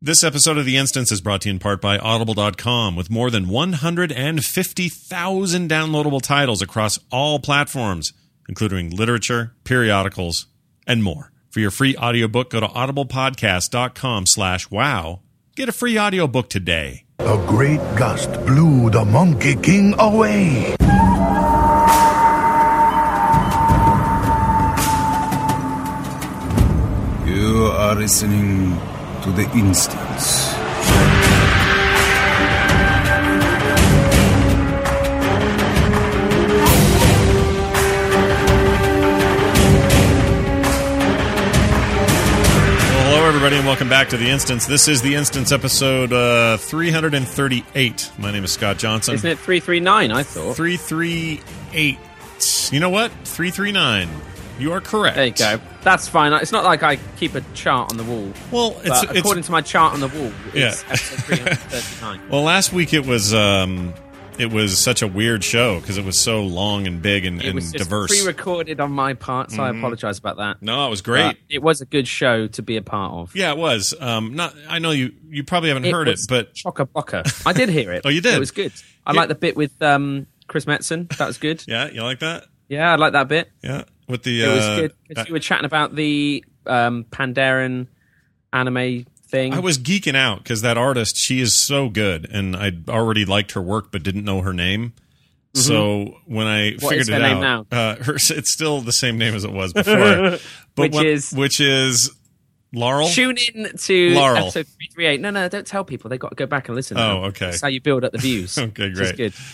This episode of The Instance is brought to you in part by Audible.com. With more than 150,000 downloadable titles across all platforms, including literature, periodicals, and more. For your free audiobook, go to audiblepodcast.com/wow. Get a free audiobook today. A great gust blew the Monkey King away. You are listening to The Instance. Hello, everybody, and welcome back to The Instance. This is The Instance, episode 338. My name is Scott Johnson. Isn't it 339, I thought? 338. You know what? 339. You are correct. There you go. That's fine. It's not like I keep a chart on the wall. Well, according to my chart on the wall, it's Yeah. episode 339. Well, last week it was such a weird show because it was so long and big and It was just diverse. pre-recorded on my part, so I apologize about that. No, it was great. It was a good show to be a part of. Yeah, it was. I know you probably haven't heard it, but chock-a-blocker. I did hear it. Oh, you did? It was good. I like the bit with Chris Metzen. That was good. yeah, you like that? Yeah, I like that bit. Yeah, with the It was good because you were chatting about the Pandaren anime thing. I was geeking out because that artist, she is so good, and I already liked her work but didn't know her name. Mm-hmm. So when I What figured is her it name out, now? It's still the same name as it was before, but which is Laurel. Tune in to Laurel. episode 338. No, don't tell people. They've got to go back and listen. Oh, now. okay. That's how you build up the views. Okay, Which great. is good.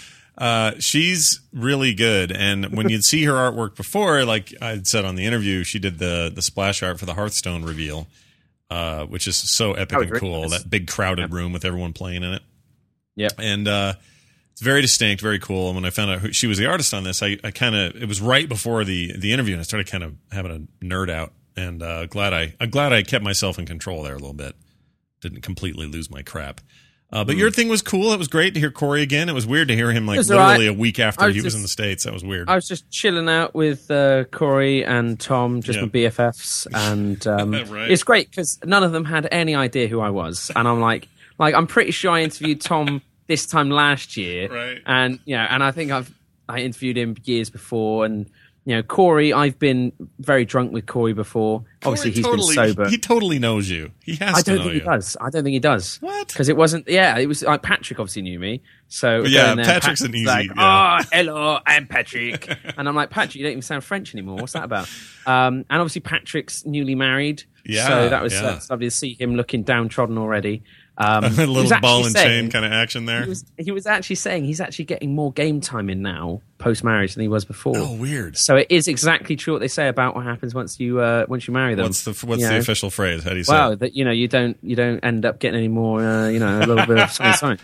She's really good, and when you'd see her artwork before, like I'd said on the interview, she did the splash art for the Hearthstone reveal, which is so epic and cool. That big crowded room with everyone playing in it. Yep. And it's very distinct, very cool. And when I found out who she was the artist on this, I kind of, it was right before the interview, and I started kind of having a nerd out. And I'm glad I kept myself in control there a little bit. Didn't completely lose my crap. But your thing was cool. It was great to hear Corey again. It was weird to hear him like literally a week after he was in the States. That was weird. I was just chilling out with Corey and Tom, just with BFFs, and Right. It's great because none of them had any idea who I was, and I'm like I'm pretty sure I interviewed Tom this time last year, Right. And and I think I interviewed him years before, and Corey, I've been very drunk with Corey before. Obviously, he's been sober. He totally knows you. He has to know you. He does. I don't think he does. What? Because it wasn't. Yeah, it was like Patrick obviously knew me. So Yeah, going there, Patrick's an easy. like, yeah. oh, hello, I'm Patrick, and I'm like, Patrick, you don't even sound French anymore. What's that about? And obviously, Patrick's newly married. Yeah, so that was yeah. that's lovely to see him looking downtrodden already. A He was little ball actually and saying- chain kind of action there. He was actually saying he's actually getting more game time in now post marriage than he was before. Oh, weird. So it is exactly true what they say about what happens once you marry them. What's the official phrase? How do you say? Well, it? that you don't end up getting any more a little bit of something.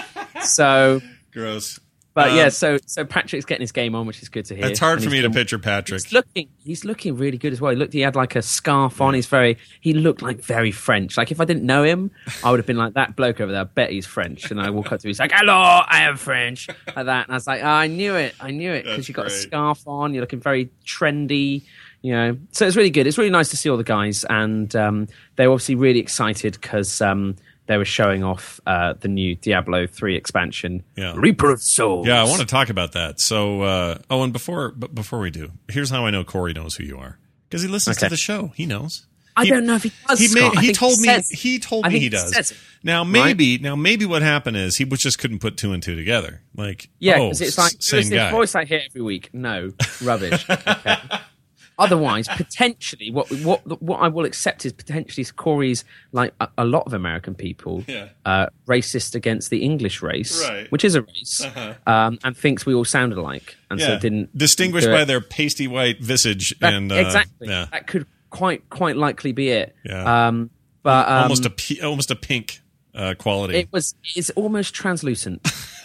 So, Gross. but yeah, so Patrick's getting his game on, which is good to hear. It's hard And for he's me to been- picture Patrick. He's looking really good as well. He had like a scarf on. He looked like very French. Like if I didn't know him, I would have been like, that bloke over there, I bet he's French. And I walk up to him, he's like, hello, I am French. Like that. And I was like, I knew it. Because you got a great. scarf on, you're looking very trendy. So it's really good. It's really nice to see all the guys, and they're obviously really excited because they were showing off the new Diablo 3 expansion, Yeah. Reaper of Souls. Yeah, I want to talk about that. So, and before we do, here's how I know Corey knows who you are, because he listens to the show. He knows. I don't know if he does. Scott. I He think told me. says- He told I me think he does. says it. Now maybe what happened is he just couldn't put two and two together. Like because it's like same there's this guy. voice I hear every week. No, rubbish. Okay. Otherwise, potentially, what I will accept is potentially Corey's like a lot of American people, racist against the English race, Right. which is a race, and thinks we all sounded alike, and so didn't distinguished do it. by their pasty white visage and exactly. Yeah, That could quite likely be it. Yeah. But almost a pink quality. it's almost translucent.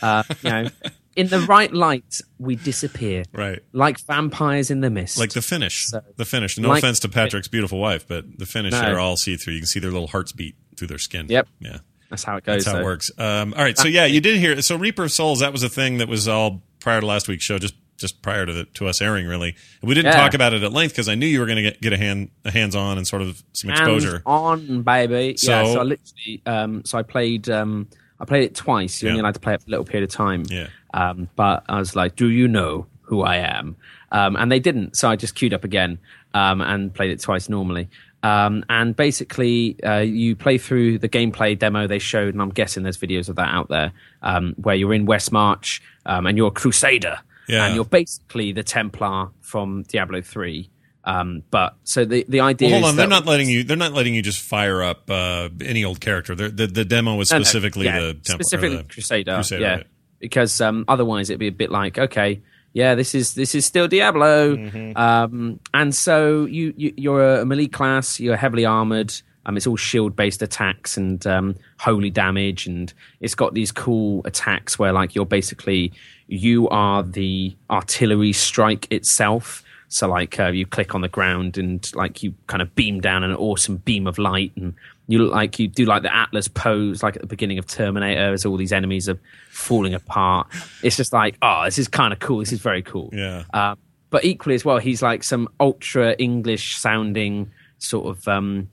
In the right light, we disappear. Right. Like vampires in the mist. Like the finish. So- The finish. No like- offense to Patrick's beautiful wife, but the finish No. they're all see through. You can see their little hearts beat through their skin. Yep. Yeah. That's how it goes. That's how it though. works. All right. So yeah, you did hear. So Reaper of Souls, that was a thing that was all prior to last week's show. Just just prior to us airing, really. And we didn't talk about it at length because I knew you were going to get a hands on and sort of some exposure. On, baby. So I literally, I played it twice. You're only allowed to play it for a little period of time. Yeah. But I was like, do you know who I am? And they didn't, so I just queued up again and played it twice normally. And basically, you play through the gameplay demo they showed, and I'm guessing there's videos of that out there, where you're in Westmarch and you're a Crusader, and you're basically the Templar from Diablo 3. But so the idea. Well, hold is on, they're not letting you just fire up any old character. The demo was specifically the Templar, specifically Crusader. Yeah, right. Because otherwise it'd be a bit like, okay, yeah, this is still Diablo. And so you're a melee class, you're heavily armored. It's all shield-based attacks and holy damage, and it's got these cool attacks where like you are the artillery strike itself. So like you click on the ground and like you kind of beam down an awesome beam of light, and you do like the Atlas pose like at the beginning of Terminator as all these enemies are falling apart. It's just like, oh, this is kind of cool. This is very cool. Yeah. But equally as well, he's like some ultra English sounding sort of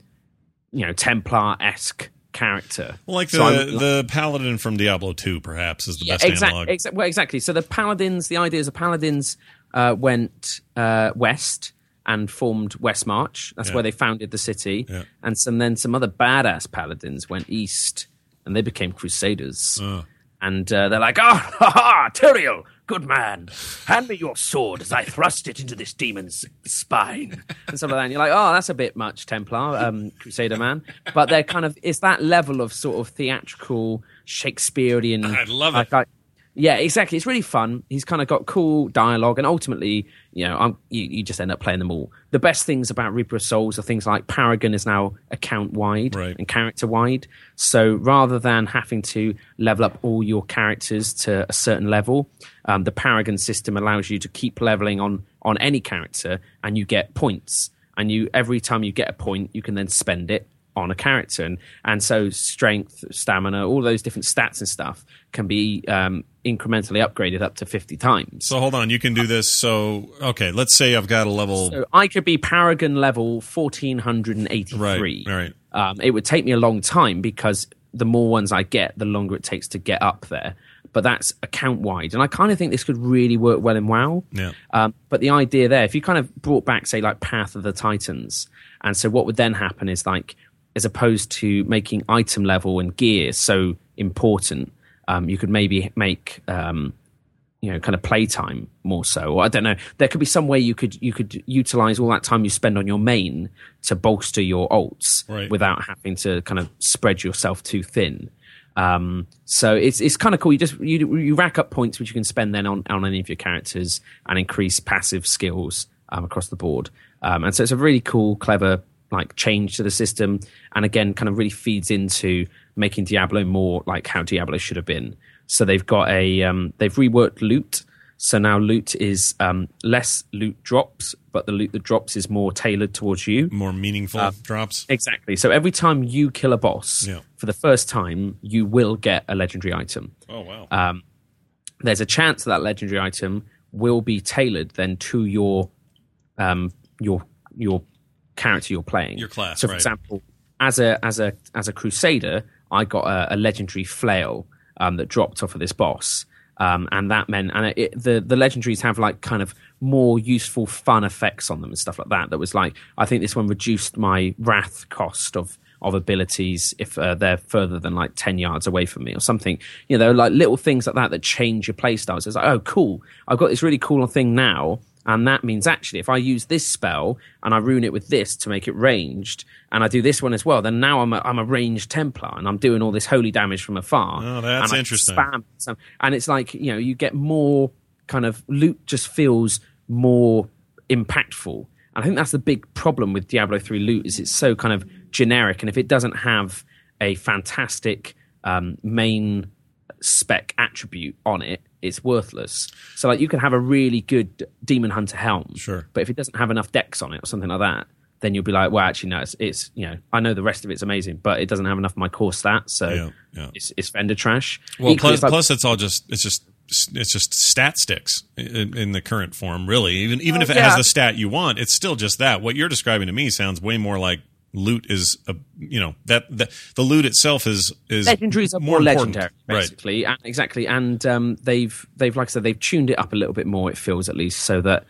Templar-esque character. Well, like the Paladin from Diablo 2, perhaps, is the best analog. Exactly. So the Paladins, the idea is the Paladins went west and formed Westmarch. That's where they founded the city. Yeah. And then some other badass Paladins went east, and they became Crusaders. And they're like, oh, ha, Tyrael, good man. Hand me your sword as I thrust it into this demon's spine. And stuff like that. And you're like, oh, that's a bit much, Templar, Crusader man. But they're kind of, it's that level of sort of theatrical, Shakespearean. I love it. Yeah, exactly. It's really fun. He's kind of got cool dialogue, and ultimately, you just end up playing them all. The best things about Reaper of Souls are things like Paragon is now account-wide and character-wide. So rather than having to level up all your characters to a certain level, the Paragon system allows you to keep leveling on any character, and you get points. And every time you get a point, you can then spend it on a character. And so strength, stamina, all those different stats and stuff can be incrementally upgraded up to 50 times. So hold on, you can do this. So, okay, let's say I've got a level... So I could be Paragon level 1483. Right. It would take me a long time because the more ones I get, the longer it takes to get up there. But that's account-wide. And I kind of think this could really work well in WoW. Yeah. But the idea there, if you kind of brought back, say, like Path of the Titans, and so what would then happen is like, as opposed to making item level and gear so important, you could maybe make kind of playtime more so. Or I don't know. There could be some way you could utilize all that time you spend on your main to bolster your alts without having to kind of spread yourself too thin. So it's kind of cool. You rack up points which you can spend then on any of your characters and increase passive skills across the board. And so it's a really cool, clever like change to the system, and again kind of really feeds into making Diablo more like how Diablo should have been. So they've got they've reworked loot. So now loot is less loot drops, but the loot that drops is more tailored towards you. More meaningful drops. Exactly. So every time you kill a boss, for the first time, you will get a legendary item. Oh, wow. There's a chance that legendary item will be tailored then to your character you're playing. Your class, so for example, as a Crusader, I got a legendary flail that dropped off of this boss. And that meant, the legendaries have like kind of more useful fun effects on them and stuff like that. That was like, I think this one reduced my wrath cost of abilities if they're further than like 10 yards away from me or something. There are like little things like that change your play styles. It's like, oh, cool. I've got this really cool thing now. And that means actually if I use this spell and I ruin it with this to make it ranged, and I do this one as well, then now I'm a ranged Templar and I'm doing all this holy damage from afar. Oh, that's interesting. And it's like, you get more kind of loot just feels more impactful. And I think that's the big problem with Diablo 3 loot is it's so kind of generic. And if it doesn't have a fantastic main spec attribute on it, it's worthless. So like you can have a really good Demon Hunter helm, sure, but if it doesn't have enough dex on it or something like that, then you'll be like, well, actually, no, it's I know the rest of it's amazing, but it doesn't have enough of my core stats, so it's vendor trash. Well, plus it's just stat sticks in the current form. Really, even if it has the stat you want, it's still just that. What you're describing to me sounds way more like loot is that the loot itself is legendaries are more legendary, right. basically. Exactly, and they've like I said, they've tuned it up a little bit more. It feels at least so that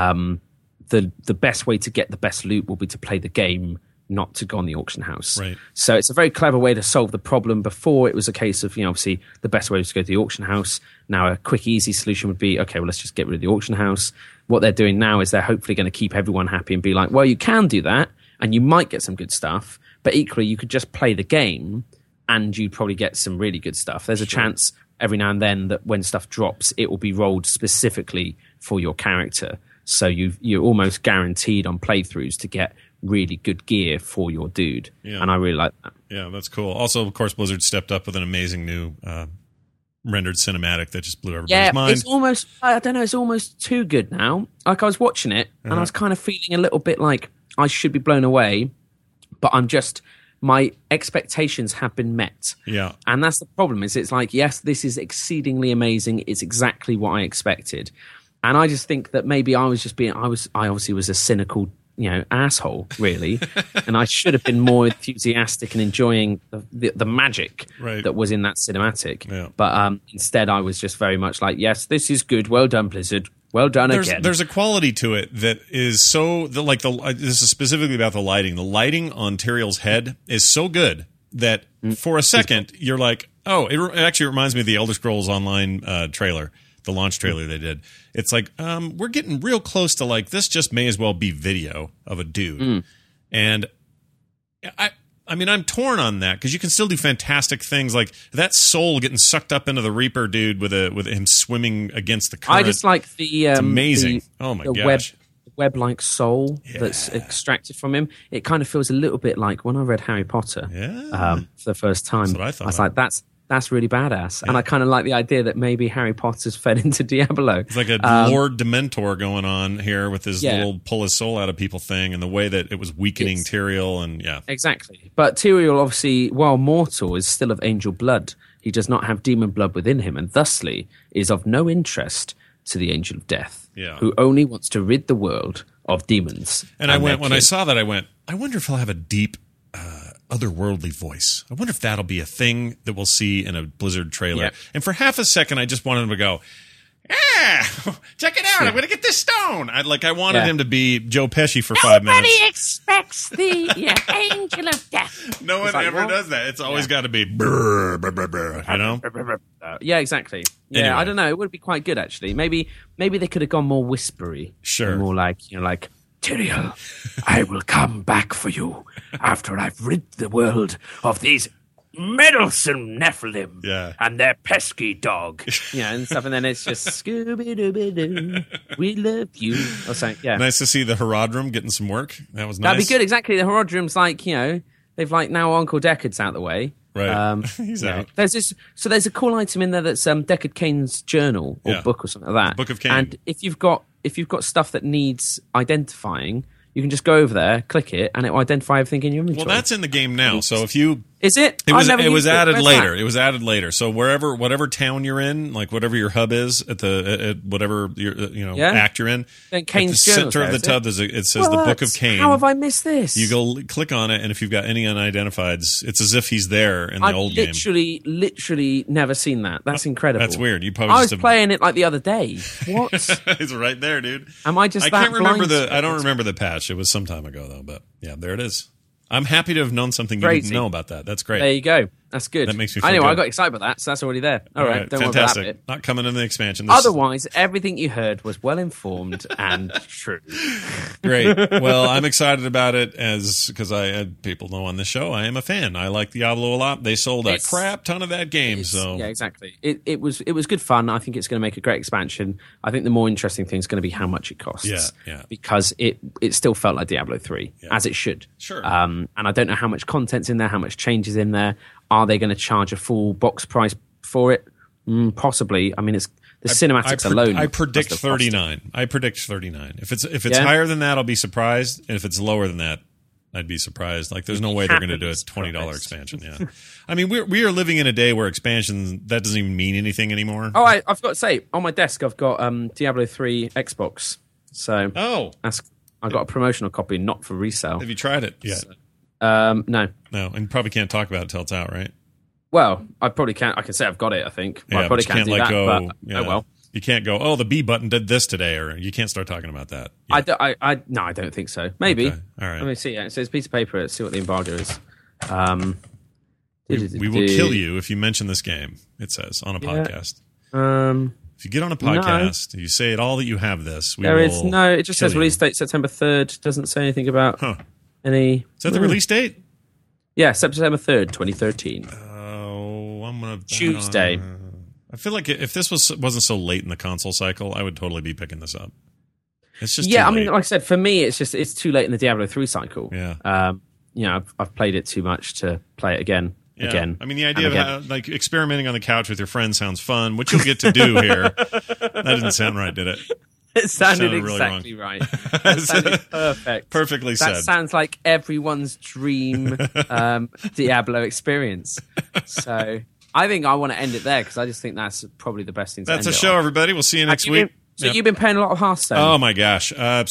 the best way to get the best loot will be to play the game, not to go on the auction house. Right. So it's a very clever way to solve the problem. Before it was a case of, obviously the best way was to go to the auction house. Now a quick, easy solution would be, okay, well, let's just get rid of the auction house. What they're doing now is they're hopefully going to keep everyone happy and be like, well, you can do that and you might get some good stuff, but equally you could just play the game and you'd probably get some really good stuff. There's a chance every now and then that when stuff drops, it will be rolled specifically for your character. So you're almost guaranteed on playthroughs to get really good gear for your dude. Yeah. And I really like that. Yeah, that's cool. Also, of course, Blizzard stepped up with an amazing new rendered cinematic that just blew everybody's mind. It's almost, I don't know, it's almost too good now. Like, I was watching it and I was kind of feeling a little bit like I should be blown away, but my expectations have been met. Yeah. And that's the problem, is it's like, yes, this is exceedingly amazing. It's exactly what I expected. And I just think that maybe I obviously was a cynical, asshole, really. And I should have been more enthusiastic and enjoying the magic that was in that cinematic. Yeah. But instead, I was just very much like, yes, this is good. Well done, Blizzard. Well done again. There's a quality to it that is so, this is specifically about the lighting. The lighting on Tyrael's head is so good that for a second, you're like, oh, it actually reminds me of the Elder Scrolls Online trailer. The launch trailer they did. It's like, we're getting real close to like, this just may as well be video of a dude. And I mean, I'm torn on that because you can still do fantastic things like that soul getting sucked up into the Reaper dude with him swimming against the current. I just like it's amazing. Oh my gosh. Web-like soul that's extracted from him. It kind of feels a little bit like when I read Harry Potter for the first time. That's what I thought. I was like, that's really badass. Yeah. And I kind of like the idea that maybe Harry Potter's fed into Diablo. It's like a Lord Dementor going on here with his little pull his soul out of people thing, and the way that it was weakening Tyrael, and Exactly. But Tyrael, obviously, while mortal, is still of angel blood. He does not have demon blood within him, and thusly is of no interest to the Angel of Death, who only wants to rid the world of demons. And when I saw that, I went, I wonder if he'll have a deep otherworldly voice. I wonder if that'll be a thing that we'll see in a Blizzard trailer. Yeah. And for half a second, I just wanted him to go, check it out. I'm going to get this stone. I wanted him to be Joe Pesci for 5 minutes. Nobody expects the Angel of Death. No one ever does that. It's always got to be brr, brr, brr, brr, you know? Yeah, exactly. Yeah, anyway. I don't know. It would be quite good, actually. Maybe they could have gone more whispery. Sure. More like, Tyrael, I will come back for you after I've rid the world of these meddlesome Nephilim and their pesky dog. And stuff, and then it's just Scooby-Dooby-Doo, we love you. Or something, Nice to see the Herodrum getting some work. That was nice. That'd be good, exactly. The Herodrum's they've now Uncle Deckard's out the way. Right. He's out. There's a cool item in there that's Deckard Cain's journal or book or something like that. Book of Cain. And if you've got stuff that needs identifying, you can just go over there, click it, and it will identify everything in your inventory. Well, that's in the game now. So if you... Is it? It was added later. It was added later. So whatever town you're in, like whatever your hub is at whatever act you're in, then Cain's at the center of the tub, it says the Book of Cain. How have I missed this? You go click on it, and if you've got any unidentifieds, it's as if he's there in the old game. I've literally never seen that. That's incredible. That's weird. I was playing it like the other day. What? It's right there, dude. Am I just? I can't remember I don't remember the patch. It was some time ago though, but there it is. I'm happy to have known something you didn't know about that. That's great. There you go. That's good. That makes me feel good. I got excited about that, so that's already there. All right, don't fantastic. worry about that bit. Not coming in the expansion. Otherwise, everything you heard was well-informed and true. Great. Well, I'm excited about it because people know on this show I am a fan. I like Diablo a lot. They sold a crap ton of that game. So yeah, exactly. It was good fun. I think it's going to make a great expansion. I think the more interesting thing is going to be how much it costs. Yeah. Because it still felt like Diablo 3, as it should. Sure. And I don't know how much content's in there, how much changes in there. Are they going to charge a full box price for it? Possibly. I mean, it's the cinematics alone. I predict 39. I predict 39. If it's higher than that, I'll be surprised, and if it's lower than that, I'd be surprised. Like, there's no way they're going to do a $20 expansion. Yeah, I mean, we are living in a day where expansion that doesn't even mean anything anymore. Oh, I've got to say, on my desk, I've got Diablo 3 Xbox. So I've got a promotional copy, not for resale. Have you tried it yet? No. No, and you probably can't talk about it until it's out, right? Well, I probably can't. I can say I've got it, I think. Yeah, I probably but you can't do let that, go. but, Yeah. oh well. You can't go, oh, the B button did this today, or you can't start talking about that. Yeah. No, I don't think so. Maybe. Okay. All right. Let me see. It says piece of paper. Let's see what the embargo is. We will kill you if you mention this game, it says, on a podcast. If you get on a podcast, you say it all that you have this, we will it just says kill release you. date September 3rd. Doesn't say anything about any... Is that the release date? Yeah, September 3rd, 2013. Oh, I'm going to... Tuesday. I feel like if this wasn't so late in the console cycle, I would totally be picking this up. It's just I too mean, late. like I said, for me, it's too late in the Diablo 3 cycle. Yeah. I've played it too much to play it again. I mean, the idea of how, like, experimenting on the couch with your friends sounds fun, which you'll get to do here. That didn't sound right, did it? It sounded really exactly right. That sounded perfect. Perfectly That said. sounds like everyone's dream Diablo experience. So I think I want to end it there because I just think that's probably the best thing to That's end a it show, on. everybody. We'll see you next week. You've been playing a lot of Hearthstone. Oh, my gosh.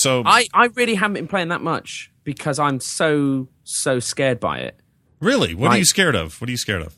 I really haven't been playing that much because I'm so scared by it. Really? What are you scared of? What are you scared of?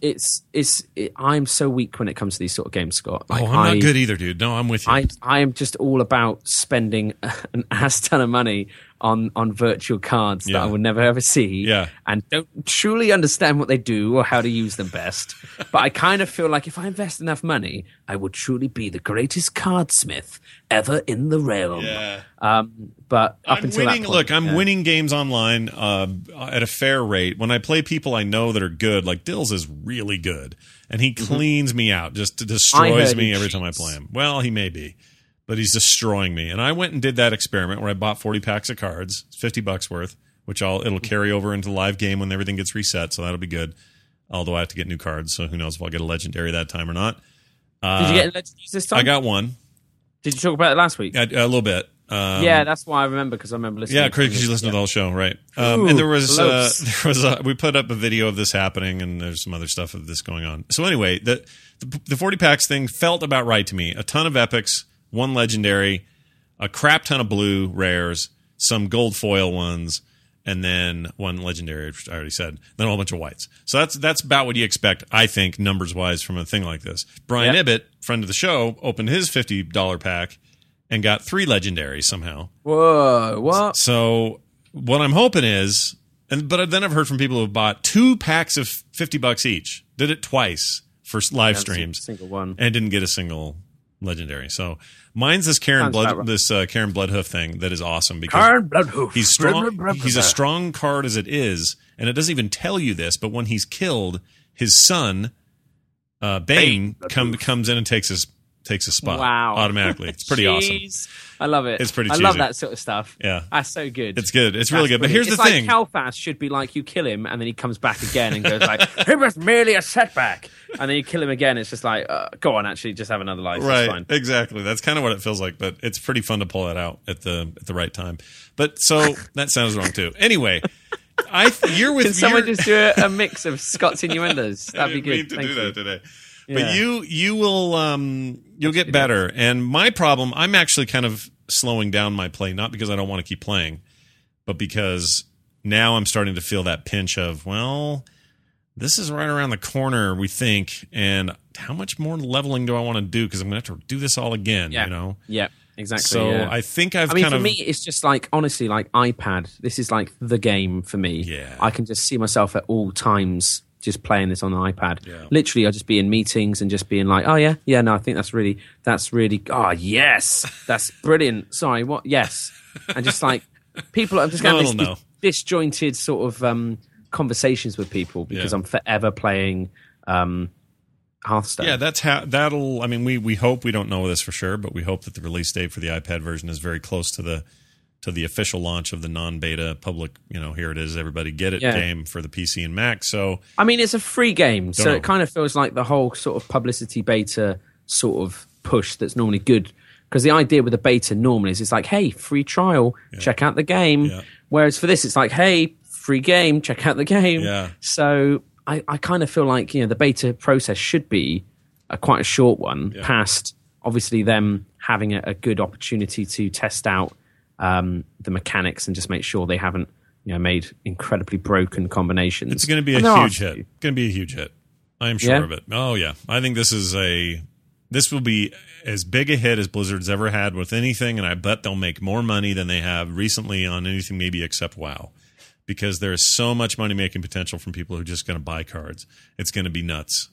I'm so weak when it comes to these sort of game, Scott. Like, I'm not good either, dude. No, I'm with you. I am just all about spending an ass ton of money on virtual cards that I would never ever see, and don't truly understand what they do or how to use them best. But I kind of feel like if I invest enough money, I would truly be the greatest cardsmith ever in the realm. Yeah. But up until that point, look, I'm winning games online at a fair rate. When I play people I know that are good, like Dills is really good, and he cleans me out, just destroys me every time I play him. Well, he may be, but he's destroying me. And I went and did that experiment where I bought 40 packs of cards, $50 worth, which it'll carry over into the live game when everything gets reset, so that'll be good. Although I have to get new cards, so who knows if I'll get a legendary that time or not. Did you get legendaries this time? I got one. Did you talk about it last week? A little bit. Yeah, that's why I remember, because I remember listening. Yeah, because you listened to the whole show, right? And there was we put up a video of this happening, and there's some other stuff of this going on. So anyway, the 40 packs thing felt about right to me. A ton of epics, one legendary, a crap ton of blue rares, some gold foil ones, and then one legendary, which I already said. Then a whole bunch of whites. So that's about what you expect, I think, numbers wise, from a thing like this. Brian Ibbett, friend of the show, opened his $50 pack and got 3 legendaries somehow. Whoa, what? So what I'm hoping is, but then I've heard from people who have bought 2 packs of $50 each, did it twice for live streams, single one, and didn't get a single legendary. So mine's this Karen Bloodhoof thing that is awesome because Karen Bloodhoof. He's strong. He's a strong card as it is, and it doesn't even tell you this. But when he's killed, his son Bane comes in and takes his spot automatically. It's pretty awesome. I love it. It's pretty I cheesy. love that sort of stuff. Yeah. That's so good. It's good. It's really good. But here's the like thing. Calfas should be like, you kill him and then he comes back again and goes like, it was merely a setback. And then you kill him again. It's just like, go on, actually, just have another life. Right. It's fine. Exactly. That's kind of what it feels like, but it's pretty fun to pull that out at the right time. But so that sounds wrong too. Anyway, you're with Can someone just do a mix of Scott's innuendos? That'd be good. I didn't mean to do that today. Yeah. But you will you'll get better. And my problem, I'm actually kind of slowing down my play, not because I don't want to keep playing, but because now I'm starting to feel that pinch of, well, this is right around the corner, we think, and how much more leveling do I want to do? Because I'm going to have to do this all again, you know? Yeah, exactly. So I think for me, it's just like, honestly, like iPad, this is like the game for me. Yeah. I can just see myself at all times just playing this on an iPad. Yeah. Literally, I'll just be in meetings and just being like, oh yeah, no, I think that's really, oh yes, that's brilliant. Sorry, what? Yes. And just like, people, I'm just going to have this disjointed sort of conversations with people because I'm forever playing Hearthstone. Yeah, that'll, I mean, we hope, we don't know this for sure, but we hope that the release date for the iPad version is very close to the official launch of the non-beta public, here it is, everybody get it game for the PC and Mac. So I mean, it's a free game, so it kind of feels like the whole sort of publicity beta sort of push that's normally good, because the idea with the beta normally is it's like, hey, free trial, check out the game. Whereas for this, it's like, hey, free game, check out the game. Yeah. So I kind of feel like, the beta process should be quite a short one, past obviously them having a good opportunity to test out the mechanics and just make sure they haven't made incredibly broken combinations. It's going to be a huge hit. It's going to be a huge hit. I am sure of it. Oh yeah, I think this will be as big a hit as Blizzard's ever had with anything, and I bet they'll make more money than they have recently on anything, maybe except WoW, because there is so much money making potential from people who are just going to buy cards. It's going to be nuts.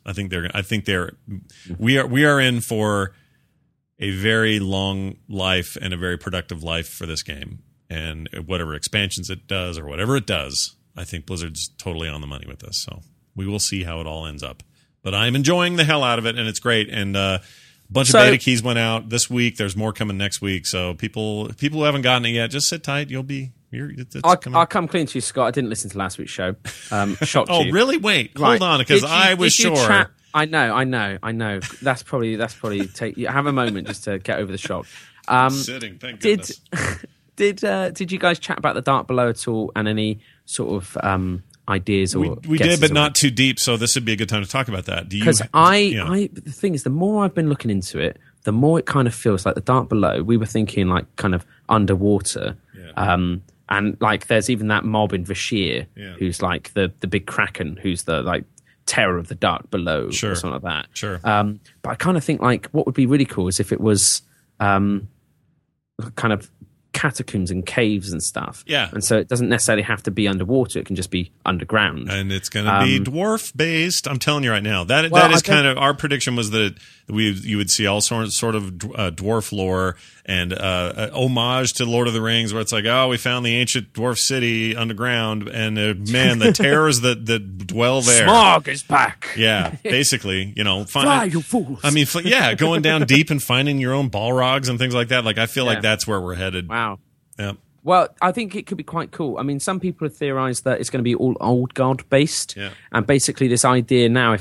We are in for a very long life and a very productive life for this game, and whatever expansions it does or whatever it does, I think Blizzard's totally on the money with this. So we will see how it all ends up. But I'm enjoying the hell out of it, and it's great. And a bunch of beta keys went out this week. There's more coming next week. So people who haven't gotten it yet, just sit tight. I'll come clean to you, Scott. I didn't listen to last week's show. Shocked you. Oh, really? Wait, hold on, because I was sure. I know. That's probably have a moment just to get over the shock. Sitting, thank goodness. Did you guys chat about the Dark Below at all, and any sort of ideas? Or we did, but not too deep. So this would be a good time to talk about that. Because the thing is, the more I've been looking into it, the more it kind of feels like the Dark Below. We were thinking like kind of underwater. Yeah. And like, there's even that mob in Vashir, who's like the big kraken, who's the like terror of the Dark Below, or something like that. Sure. But I kind of think like what would be really cool is if it was kind of catacombs and caves and stuff. Yeah. And so it doesn't necessarily have to be underwater. It can just be underground. And it's going to be dwarf based. I'm telling you right now. That is kind of our prediction, was that you would see all sort of dwarf lore and homage to Lord of the Rings, where it's like, oh, we found the ancient dwarf city underground, and man, the terrors that dwell there. Smaug is back. Yeah, basically, fly, you fools. I mean, going down deep and finding your own Balrogs and things like that. Like, I feel like that's where we're headed. Wow. Yeah. Well, I think it could be quite cool. I mean, some people have theorized that it's going to be all old god based, and basically this idea now,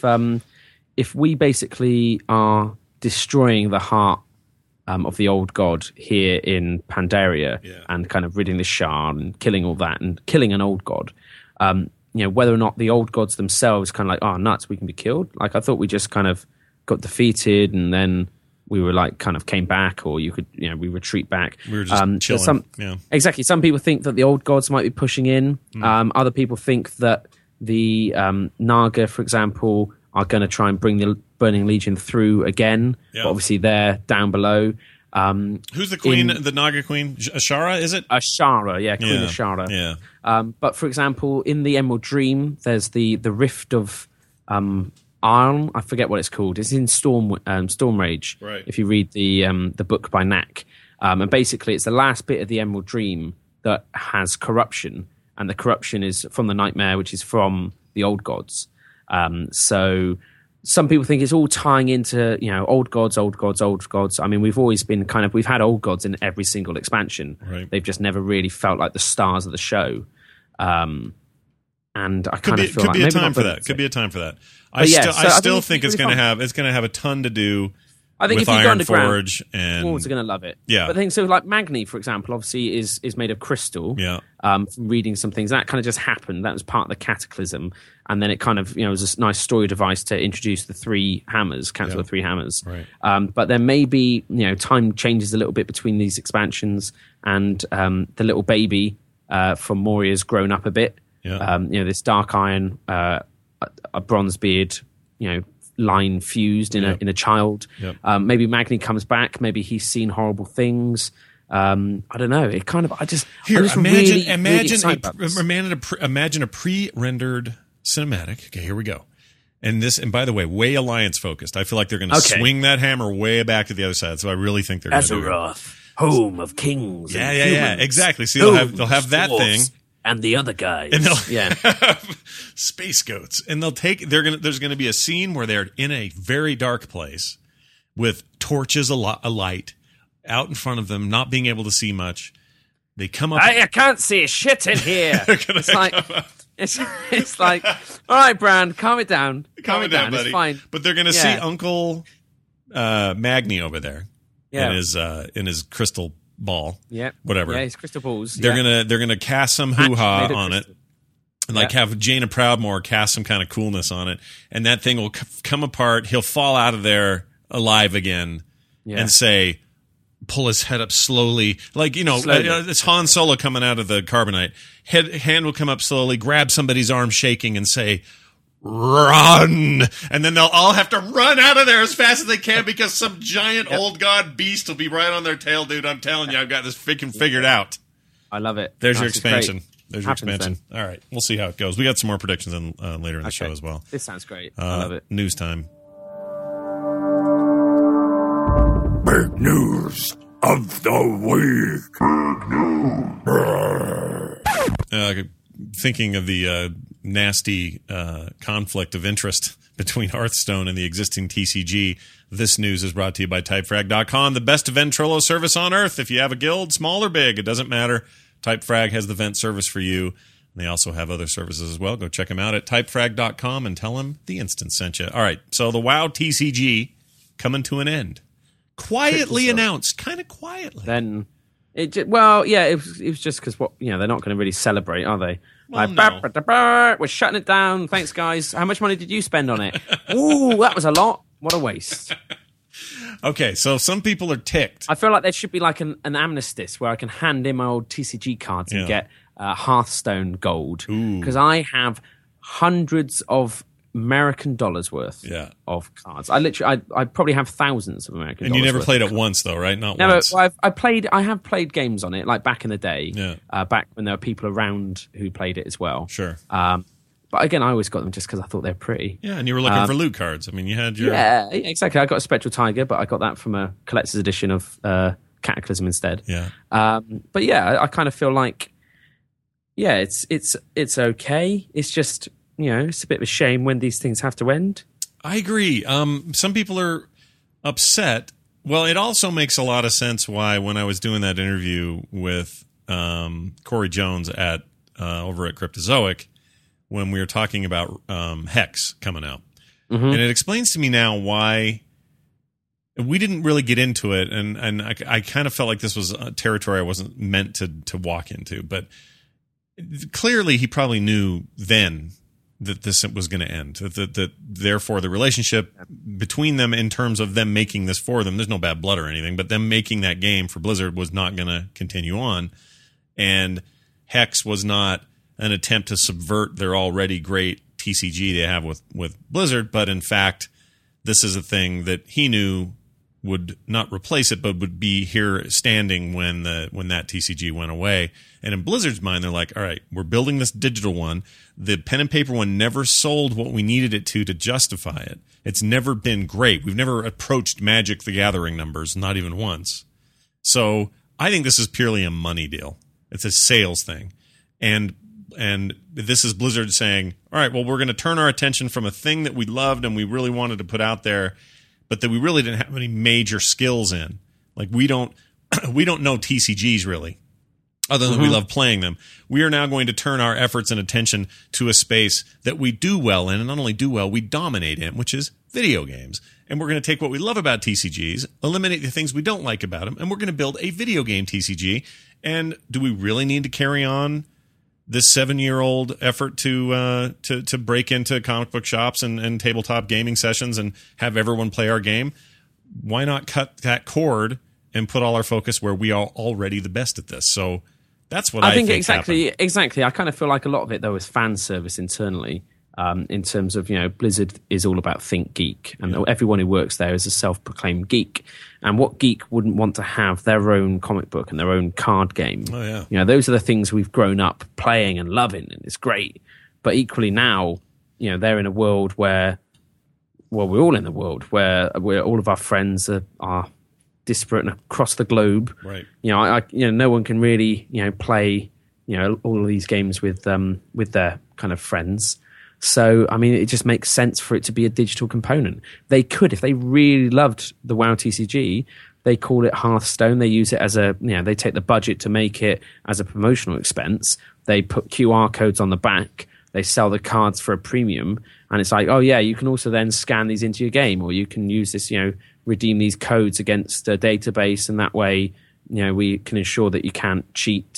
if we basically are destroying the heart of the old god here in Pandaria, and kind of ridding the shard and killing all that and killing an old god, whether or not the old gods themselves kind of like, oh, nuts, we can be killed. Like, I thought we just kind of got defeated and then we were like kind of came back, or you could, we retreat back. We were just chilling. Exactly. Some people think that the old gods might be pushing in. Other people think that the Naga, for example, are going to try and bring the Burning Legion through again. Yeah. But obviously they're down below. Who's the queen, the Naga queen? Ashara, is it? Ashara, Queen Ashara. Yeah. But for example, in the Emerald Dream, there's the Rift of Arn. I forget what it's called. It's in Storm Rage. Right. If you read the book by Knack, and basically it's the last bit of the Emerald Dream that has corruption, and the corruption is from the Nightmare, which is from the old gods. So some people think it's all tying into old gods. I mean, we've always been we've had old gods in every single expansion. Right. They've just never really felt like the stars of the show. And I kind of feel like could be a time for that. Could be a time for that. I still think it's going to have a ton to do. I think with if you go Iron underground, Forge and dwarves are going to love it. Yeah. But so like Magni, for example, obviously is made of crystal. Yeah. From reading some things, that kind of just happened. That was part of the Cataclysm, and then it kind of was a nice story device to introduce the three hammers, Council of Three Hammers. Right. But then maybe time changes a little bit between these expansions, and the little baby from Moria's grown up a bit. Yeah. This Dark Iron, a Bronzebeard, line fused in a child. Yep. Maybe Magni comes back. Maybe he's seen horrible things. I don't know. It kind of. Imagine a pre-rendered cinematic. Okay, here we go. And by the way, way Alliance focused. I feel like they're going to swing that hammer way back to the other side. So I really think they're going to do it. Azeroth, home of kings. Yeah, and humans. exactly. See, they'll have that thing. And the other guys. And they'll have space goats. And there's going to be a scene where they're in a very dark place with torches alight out in front of them, not being able to see much. They come up. I can't see shit in here. It's like, all right, Bran, calm it down. Calm it down, buddy. It's fine. But they're going to see Uncle Magni over there in his crystal ball. Yeah. Whatever. Yeah, his crystal balls. They're gonna cast some hoo-ha on it. and like have Jaina Proudmoore cast some kind of coolness on it, and that thing will come apart. He'll fall out of there alive again, and say, pull his head up slowly, like it's Han Solo coming out of the carbonite. Hand will come up slowly, grab somebody's arm shaking, and say, "Run!" And then they'll all have to run out of there as fast as they can because some giant old god beast will be right on their tail, dude. I'm telling you, I've got this figured out. I love it. There's your expansion. There's your expansion. Then. All right, we'll see how it goes. We got some more predictions later in the show as well. This sounds great. I love it. News time. Big news of the week. Thinking of the nasty conflict of interest between Hearthstone and the existing TCG, this news is brought to you by Typefrag.com, the best Ventrilo service on earth. If you have a guild, small or big, it doesn't matter. Typefrag has the vent service for you. And they also have other services as well. Go check them out at Typefrag.com and tell them the Instance sent you. All right, so the WoW TCG coming to an end. Quietly announced, kind of quietly. Then, it was just because they're not going to really celebrate, are they? Well, no. We're shutting it down. Thanks, guys. How much money did you spend on it? Ooh, that was a lot. What a waste. Okay, so some people are ticked. I feel like there should be like an amnestis where I can hand in my old TCG cards and get Hearthstone gold. Because I have hundreds of American dollars worth of cards. I probably have thousands of American dollars. And you never worth played it once, though, right? Not once. I have played games on it, like back in the day. Yeah. Back when there were people around who played it as well. Sure. But again, I always got them just because I thought they were pretty. Yeah, and you were looking for loot cards. I mean, you had your... Yeah, exactly. I got a Spectral Tiger, but I got that from a collector's edition of Cataclysm instead. Yeah. But yeah, I kind of feel like, it's okay. It's just, it's a bit of a shame when these things have to end. I agree. Some people are upset. Well, it also makes a lot of sense why when I was doing that interview with Corey Jones at over at Cryptozoic, when we were talking about Hex coming out. Mm-hmm. And it explains to me now why we didn't really get into it, and I kind of felt like this was a territory I wasn't meant to walk into. But clearly he probably knew then that this was going to end, that therefore the relationship between them in terms of them making this for them, there's no bad blood or anything, but them making that game for Blizzard was not going to continue on. And Hex was not an attempt to subvert their already great TCG they have with Blizzard, but in fact, this is a thing that he knew would not replace it, but would be here standing when that TCG went away. And in Blizzard's mind, they're like, all right, we're building this digital one. The pen and paper one never sold what we needed it to justify it. It's never been great. We've never approached Magic the Gathering numbers, not even once. So I think this is purely a money deal. It's a sales thing. And this is Blizzard saying, all right, well, we're going to turn our attention from a thing that we loved and we really wanted to put out there, but that we really didn't have any major skills in. Like we don't know TCGs really, other than we love playing them. We are now going to turn our efforts and attention to a space that we do well in, and not only do well, we dominate in, which is video games. And we're going to take what we love about TCGs, eliminate the things we don't like about them, and we're going to build a video game TCG. And do we really need to carry on this 7-year-old effort to break into comic book shops and tabletop gaming sessions and have everyone play our game? Why not cut that cord and put all our focus where we are already the best at this? So that's what I think exactly. happened. Exactly. I kind of feel like a lot of it though is fan service internally. In terms of, Blizzard is all about Think Geek, and everyone who works there is a self-proclaimed geek. And what geek wouldn't want to have their own comic book and their own card game? Oh, yeah. Those are the things we've grown up playing and loving, and it's great. But equally now, they're in a world where, well, we're all in a world where all of our friends are disparate and across the globe. Right. No one can really, play, all of these games with their kind of friends. So, I mean, it just makes sense for it to be a digital component. They could, if they really loved the WoW TCG, they call it Hearthstone. They use it as they take the budget to make it as a promotional expense. They put QR codes on the back. They sell the cards for a premium. And it's like, oh, yeah, you can also then scan these into your game, or you can use this, redeem these codes against a database. And that way, we can ensure that you can't cheat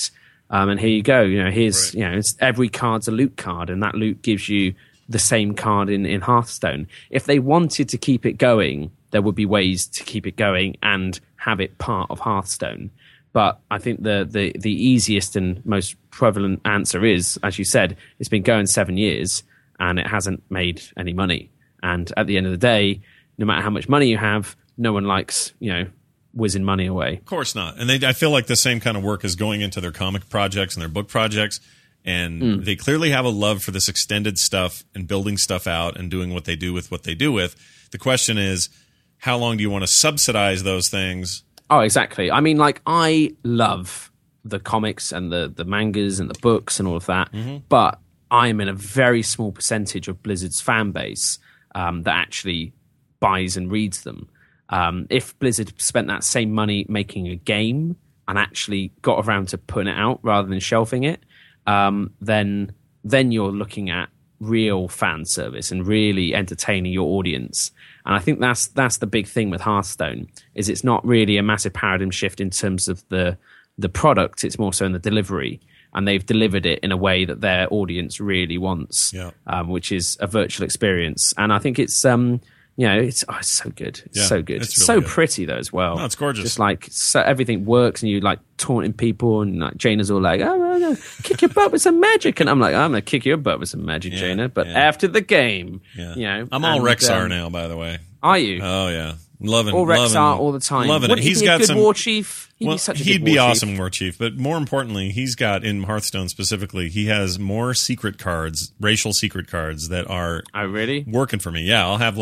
And here you go. Here's it's every card's a loot card, and that loot gives you the same card in Hearthstone. If they wanted to keep it going, there would be ways to keep it going and have it part of Hearthstone. But I think the easiest and most prevalent answer is, as you said, it's been going 7 years and it hasn't made any money. And at the end of the day, no matter how much money you have, no one likes, whizzing money away. Of course not. And I feel like the same kind of work is going into their comic projects and their book projects. And they clearly have a love for this extended stuff and building stuff out and doing what they do with what they do with. The question is, how long do you want to subsidize those things? Oh, exactly. I mean, I love the comics and the mangas and the books and all of that, but I'm in a very small percentage of Blizzard's fan base that actually buys and reads them. If Blizzard spent that same money making a game and actually got around to putting it out rather than shelving it, then you're looking at real fan service and really entertaining your audience. And I think that's the big thing with Hearthstone, is it's not really a massive paradigm shift in terms of the product, it's more so in the delivery. And they've delivered it in a way that their audience really wants, which is a virtual experience. And I think it's it's so good. It's so good. It's really so good. Pretty though as well. No, it's gorgeous. Just everything works, and you taunting people, and Jaina's all like, "Oh, no, kick your butt with some magic," and I'm like, "I'm gonna kick your butt with some magic, Jaina." But after the game, I'm all Rexxar now. By the way, are you? Oh yeah, loving all Rexxar all the time. Loving it. He's got some war chief. He'd be awesome war chief, but more importantly, he's got in Hearthstone specifically, he has more secret cards, racial secret cards that are working for me. Yeah, I'll have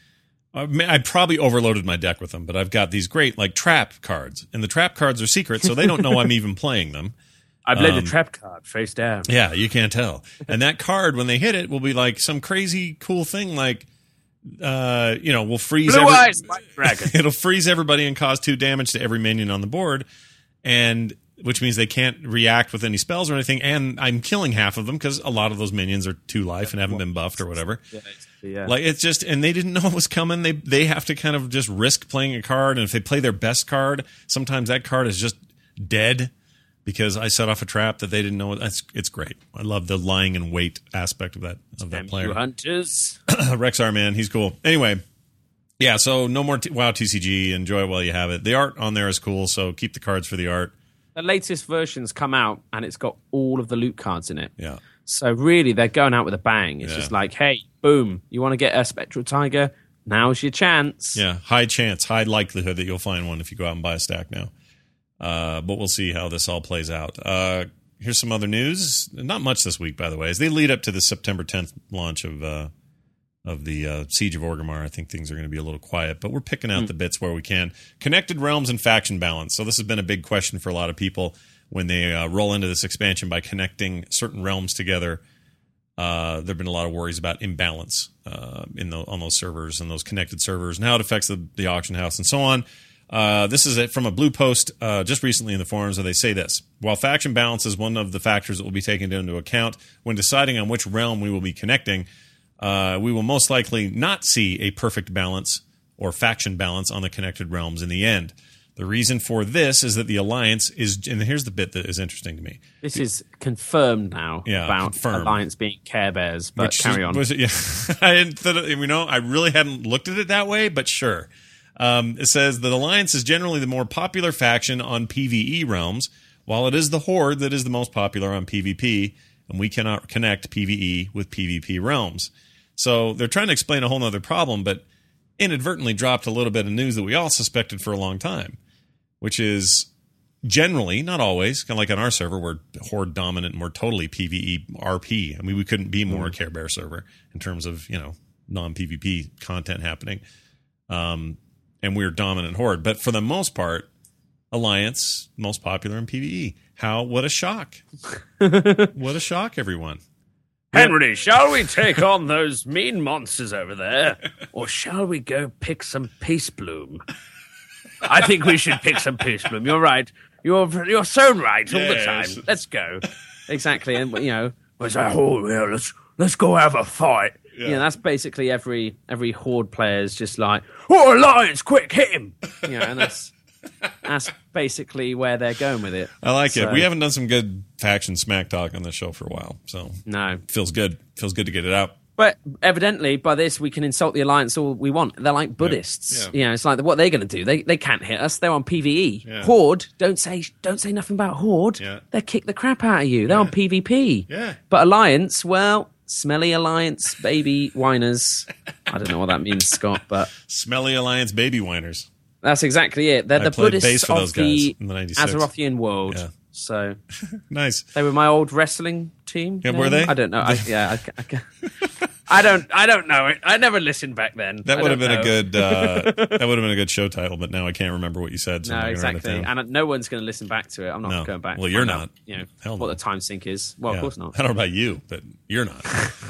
I probably overloaded my deck with them, but I've got these great trap cards, and the trap cards are secret, so they don't know I'm even playing them. I played the trap card face down. Yeah, you can't tell. And that card, when they hit it, will be some crazy cool thing we'll freeze Blue Eyes White Dragon. It'll freeze everybody and cause 2 damage to every minion on the board, and which means they can't react with any spells or anything, and I'm killing half of them because a lot of those minions are 2 life and haven't been buffed or whatever. Yeah. It's just, and they didn't know it was coming. They have to kind of just risk playing a card, and if they play their best card, sometimes that card is just dead because I set off a trap that they didn't know. It's great. I love the lying in wait aspect of that player. Hunters. Rexxar, man, he's cool. Anyway, yeah. So no more WoW TCG. Enjoy it while you have it. The art on there is cool, so keep the cards for the art. The latest version's come out, and it's got all of the loot cards in it. Yeah. So really, they're going out with a bang. It's just hey, boom, you want to get a Spectral Tiger? Now's your chance. Yeah, high chance, high likelihood that you'll find one if you go out and buy a stack now. But we'll see how this all plays out. Here's some other news. Not much this week, by the way. As they lead up to the September 10th launch of the Siege of Orgrimmar, I think things are going to be a little quiet, but we're picking out the bits where we can. Connected Realms and faction balance. So this has been a big question for a lot of people when they roll into this expansion by connecting certain realms together. There have been a lot of worries about imbalance on those servers and those connected servers and how it affects the auction house and so on. This is from a blue post just recently in the forums, where they say this: while faction balance is one of the factors that will be taken into account when deciding on which realm we will be connecting, we will most likely not see a perfect balance or faction balance on the connected realms in the end. The reason for this is that the Alliance is, and here's the bit that is interesting to me. This is confirmed now about Alliance being Care Bears, but carry on. I really hadn't looked at it that way, but sure. It says that Alliance is generally the more popular faction on PvE realms, while it is the Horde that is the most popular on PvP, and we cannot connect PvE with PvP realms. So they're trying to explain a whole other problem, but inadvertently dropped a little bit of news that we all suspected for a long time, which is generally, not always, kind of like on our server, we're Horde dominant and we're totally PvE RP. I mean, we couldn't be more a Care Bear server in terms of, non-PvP content happening. And we're dominant Horde. But for the most part, Alliance, most popular in PvE. What a shock. What a shock, everyone. Henry, shall we take on those mean monsters over there? Or shall we go pick some Peace Bloom? I think we should pick some Peace Bloom. You're right. You're so right all the time. Let's go. Exactly. And, was like, let's go have a fight. Yeah, that's basically every Horde player is just like, Alliance, quick, hit him. And That's basically where they're going with it. I like So- it. We haven't done some good faction smack talk on this show for a while, so No. feels good. Feels good to get it out. But evidently, by this, we can insult the Alliance all we want. They're like Buddhists. Yeah. You know, it's like, what are they going to do? They can't hit us. They're on PvE. Yeah. Horde, don't say nothing about Horde. Yeah. They'll kick the crap out of you. They're on PvP. Yeah. But Alliance, well, smelly Alliance, baby whiners. I don't know what that means, Scott, but Smelly Alliance baby whiners. that's exactly it. They're I the played bass Buddhists for those of guys the in the 96. Azerothian world. Yeah. So Nice. they were my old wrestling team. Yeah, were they? I don't know. I don't know it. I never listened back then. That I would have don't been know. a good. That would have been a good show title, but now I can't remember what you said. So No, I'm not gonna write it exactly. down. And no one's going to listen back to it. I'm not No. going back. Well, to you're find not. out, you know, Hell what no. the time sink is. Well, Yeah. of course not. I don't know about you, but you're not.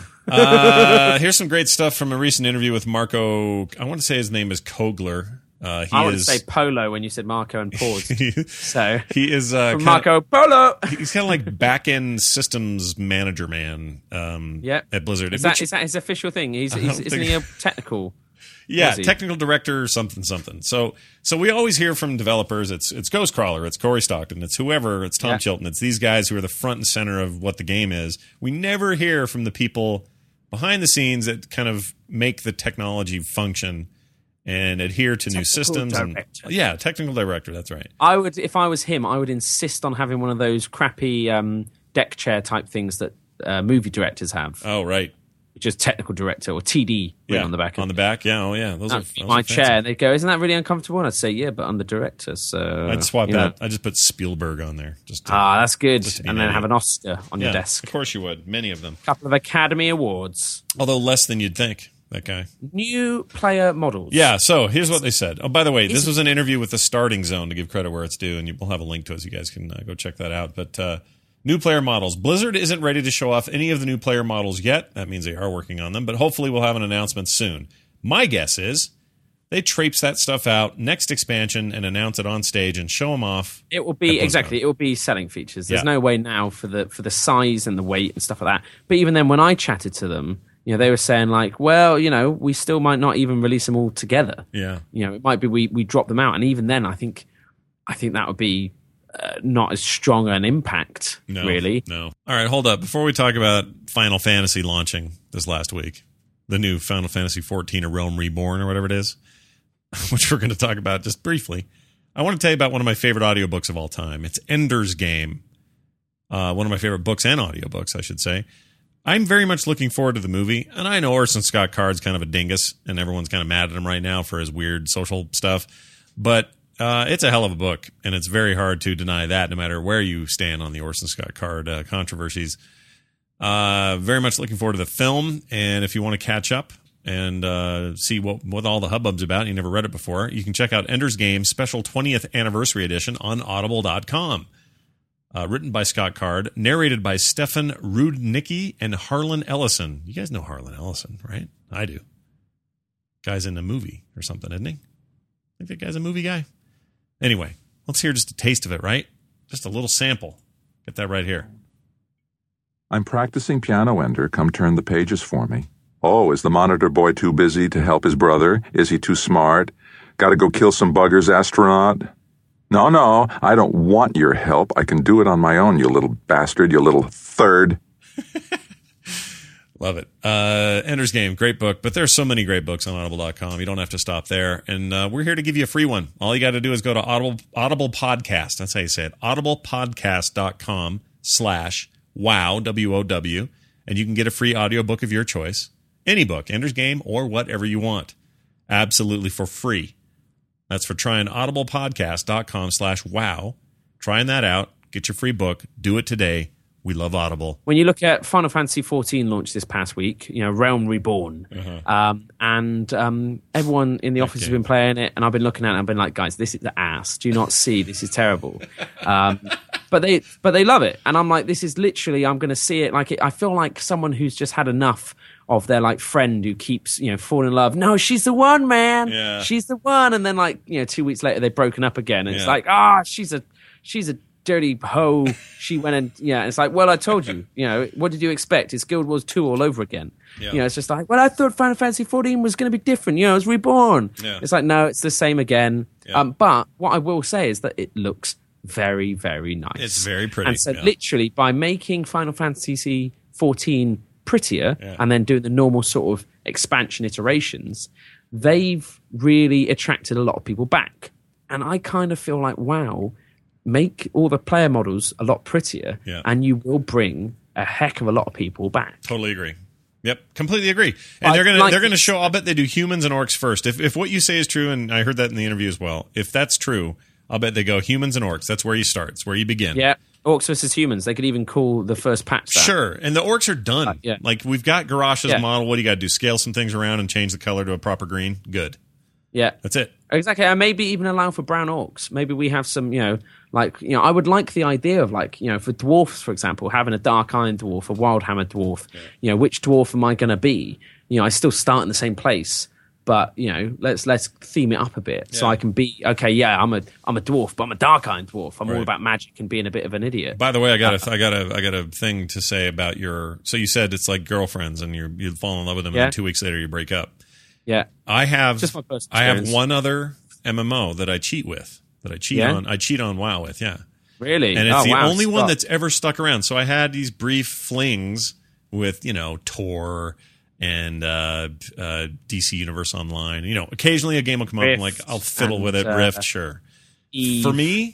Here's some great stuff from a recent interview with Marco. I want to say his name is Kogler. He I want to is. say Polo when you said Marco and paused. So he is from Marco Polo. He's kind of like back end systems manager man. Yep. At Blizzard. Is Which- that his official thing? Isn't think- he a technical? Yeah, Was he? technical director, something. So we always hear from developers. It's Ghostcrawler, it's Corey Stockton, it's whoever, it's Tom Yeah. Chilton, it's these guys who are the front and center of what the game is. We never hear from the people behind the scenes that kind of make the technology function and adhere to new systems. director. Yeah, technical director. That's right. I would, if I was him, I would insist on having one of those crappy deck chair type things that movie directors have, Oh, right. which is technical director or TD written on the back. On the back. Yeah. Oh, yeah. Those are That'd be those my are fancy. chair. And they'd go, "Isn't that really uncomfortable?" And I'd say, "Yeah, but I'm the director, so." I'd swap you know. that. I just put Spielberg on there. Just to, That's good. Just to be And then an have idiot. an Oscar on your yeah, desk. Of course you would. Many of them. Couple of Academy Awards. Although less than you'd think. That guy. New player models. Yeah, so here's what they said. Oh, by the way, this was an interview with the Starting Zone, to give credit where it's due, and we'll have a link to it so you guys can go check that out. But new player models. Blizzard isn't ready to show off any of the new player models yet. That means they are working on them, but hopefully we'll have an announcement soon. My guess is they traipse that stuff out next expansion and announce it on stage and show them off. It will be at BlizzCon. exactly. It will be selling features. There's Yeah. no way now for the size and the weight and stuff like that. But even then, when I chatted to them, you know, they were saying like, well, you know, we still might not even release them all together. Yeah. You know, it might be we drop them out, and even then, I think that would be not as strong an impact. No, really. No. All right, hold up. Before we talk about Final Fantasy launching this last week, the new Final Fantasy 14 or Realm Reborn or whatever it is, which we're going to talk about just briefly, I want to tell you about one of my favorite audiobooks of all time. It's Ender's Game. One of my favorite books and audiobooks, I should say. I'm very much looking forward to the movie, and I know Orson Scott Card's kind of a dingus, and everyone's kind of mad at him right now for his weird social stuff, but it's a hell of a book, and it's very hard to deny that, no matter where you stand on the Orson Scott Card controversies. Very much looking forward to the film, and if you want to catch up and see what all the hubbub's about, and you never read it before, you can check out Ender's Game Special 20th Anniversary Edition on Audible.com. Written by Scott Card, narrated by Stefan Rudnicki and Harlan Ellison. You guys know Harlan Ellison, right? I do. Guy's in a movie or something, isn't he? I think that guy's a movie guy. Anyway, let's hear just a taste of it, right? Just a little sample. Get that right here. I'm practicing piano, Ender. Come turn the pages for me. Oh, is the monitor boy too busy to help his brother? Is he too smart? Gotta go kill some buggers, astronaut? No, I don't want your help. I can do it on my own, you little bastard, you little third. Love it. Ender's Game, great book, but there's so many great books on Audible.com. You don't have to stop there. And we're here to give you a free one. All you got to do is go to Audible Podcast. That's how you say it. audiblepodcast.com/wow, W-O-W, and you can get a free audiobook of your choice. Any book, Ender's Game, or whatever you want. Absolutely for free. That's for trying audiblepodcast.com/wow. Trying that out. Get your free book. Do it today. We love Audible. When you look at Final Fantasy 14 launched this past week, you know, Realm Reborn, and everyone in the office has been playing it, and I've been looking at it and I've been like, guys, this is the ass. Do you not see? This is terrible. But they love it, and I'm like, this is literally, I'm going to see it like it. I feel like someone who's just had enough of their like friend who keeps, you know, falling in love. No, she's the one, man. Yeah. She's the one, and then like, you know, 2 weeks later they've broken up again, and it's Yeah. like, she's a dirty hoe. She went and it's like, well, I told you, you know, what did you expect? It's Guild Wars 2 all over again. Yeah. You know, it's just like, well, I thought Final Fantasy 14 was going to be different. You know, it was reborn. Yeah. It's like, no, it's the same again. Yeah. But what I will say is that it looks very, very nice. It's very pretty. And so yeah. literally by making Final Fantasy 14 prettier Yeah. and then doing the normal sort of expansion iterations, they've really attracted a lot of people back. And I kind of feel like, wow, make all the player models a lot prettier Yeah. and you will bring a heck of a lot of people back. Totally agree. Yep, completely agree. And I they're like gonna this. show. I'll bet they do humans and orcs first. If what you say is true, and I heard that in the interview as well. If that's true, I'll bet they go humans and orcs. That's where you start. It's where you begin. Yeah. Orcs versus humans. They could even call the first patch that. Sure, and the orcs are done. Yeah. Like we've got Garash's Yeah. model. What do you got to do? Scale some things around and change the color to a proper green. Good. Yeah. That's it. Exactly, and maybe even allow for brown orcs. Maybe we have some, I would like the idea of for dwarfs, for example, having a dark iron dwarf, a wild hammer dwarf. Yeah. Which dwarf am I going to be? I still start in the same place, but let's theme it up a bit so Yeah. I can be okay. Yeah, I'm a dwarf, but I'm a dark iron dwarf. I'm all Right. about magic and being a bit of an idiot. By the way, I got a thing to say about your. So you said it's like girlfriends, and you fall in love with them, Yeah. and then 2 weeks later you break up. Yeah, I have Just my personal I have experience. one other MMO that I cheat with. That I cheat Yeah? on. I cheat on WoW with. Yeah. really, And it's Oh, the wow, only one stop. that's ever stuck around. So I had these brief flings with, Tor and DC Universe Online. Occasionally a game will come up. I'm like, Rift I'll fiddle and, with it. Rift, sure. Eve. For me,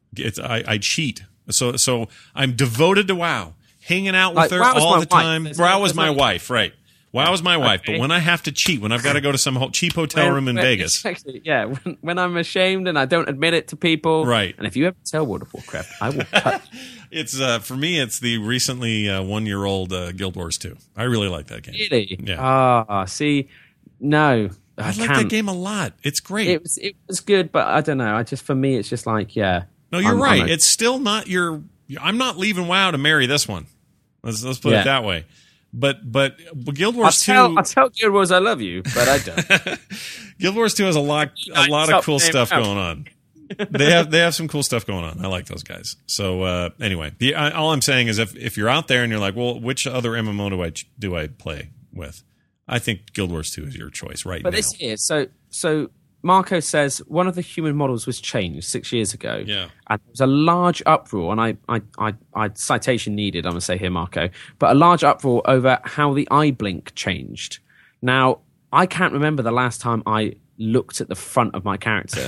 I cheat. So I'm devoted to WoW, hanging out with Like, her WoW is all my the wife. time. There's WoW no- was my there's no- wife, right? WoW is my wife. Okay. But when I have to cheat, when I've got to go to some cheap hotel room in Vegas, Exactly, yeah. When I'm ashamed and I don't admit it to people, Right. And if you ever tell World of Warcraft, I will cut. it's for me. It's the recently 1-year-old Guild Wars 2. I really like that game. Really? Yeah. See, no, I like can't. that game a lot. It's great. It was good, but I don't know. For me, it's just like, yeah. No, you're I'm right. a- It's still not your. I'm not leaving WoW to marry this one. Let's put Yeah. it that way. But Guild I'll Wars 2. tell Guild Wars I love you, but I don't. Guild Wars 2 has a lot of Stop cool saying stuff that. going on. They have some cool stuff going on. I like those guys. So anyway, all I'm saying is if you're out there and you're like, well, which other MMO do I play with? I think Guild Wars 2 is your choice right But now. this here, so Marco says one of the human models was changed 6 years ago. Yeah. And there was a large uproar, and I citation needed, I'm going to say here, Marco, but a large uproar over how the eye blink changed. Now, I can't remember the last time I looked at the front of my character.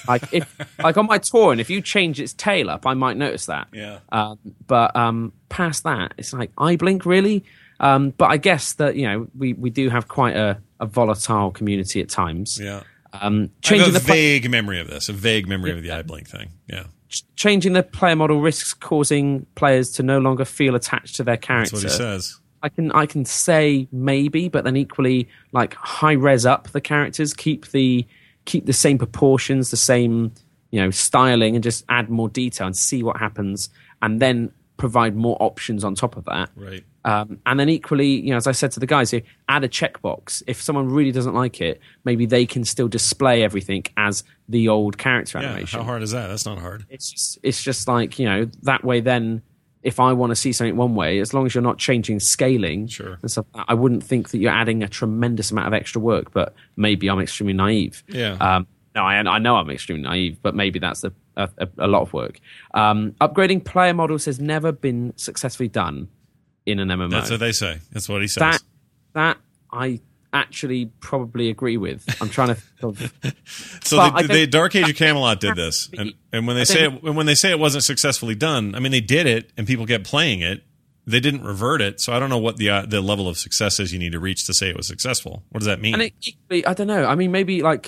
Like on my Tauren, if you change its tail up, I might notice that. Yeah. But past that, it's like eye blink, really? But I guess that, we do have quite a volatile community at times. Yeah. I Changing have a the vague memory of this. A vague memory of the eye blink thing. Yeah. changing the player model risks causing players to no longer feel attached to their That's character. what he says. I can say maybe, but then equally like high res up the characters, keep the same proportions, the same styling, and just add more detail and see what happens, and then provide more options on top of that. Right. And then equally, as I said to the guys here, add a checkbox. If someone really doesn't like it, maybe they can still display everything as the old character Yeah. animation. How hard is that? That's not hard. It's just like, that way then if I want to see something one way, as long as you're not changing scaling Sure. and stuff, I wouldn't think that you're adding a tremendous amount of extra work, but maybe I'm extremely naive. Yeah. No, I know I'm extremely naive, but maybe that's a lot of work. Upgrading player models has never been successfully done in an MMO. That's what they say. That's what he says. That I actually probably agree with. I'm trying to think of... So But I the don't- Dark Age of Camelot did this, and when they say it wasn't successfulally done, I mean they did it, and people kept playing it. They didn't revert it, so I don't know what the level of success is you need to reach to say it was successful. What does that mean? And it equally, I don't know. I mean, maybe like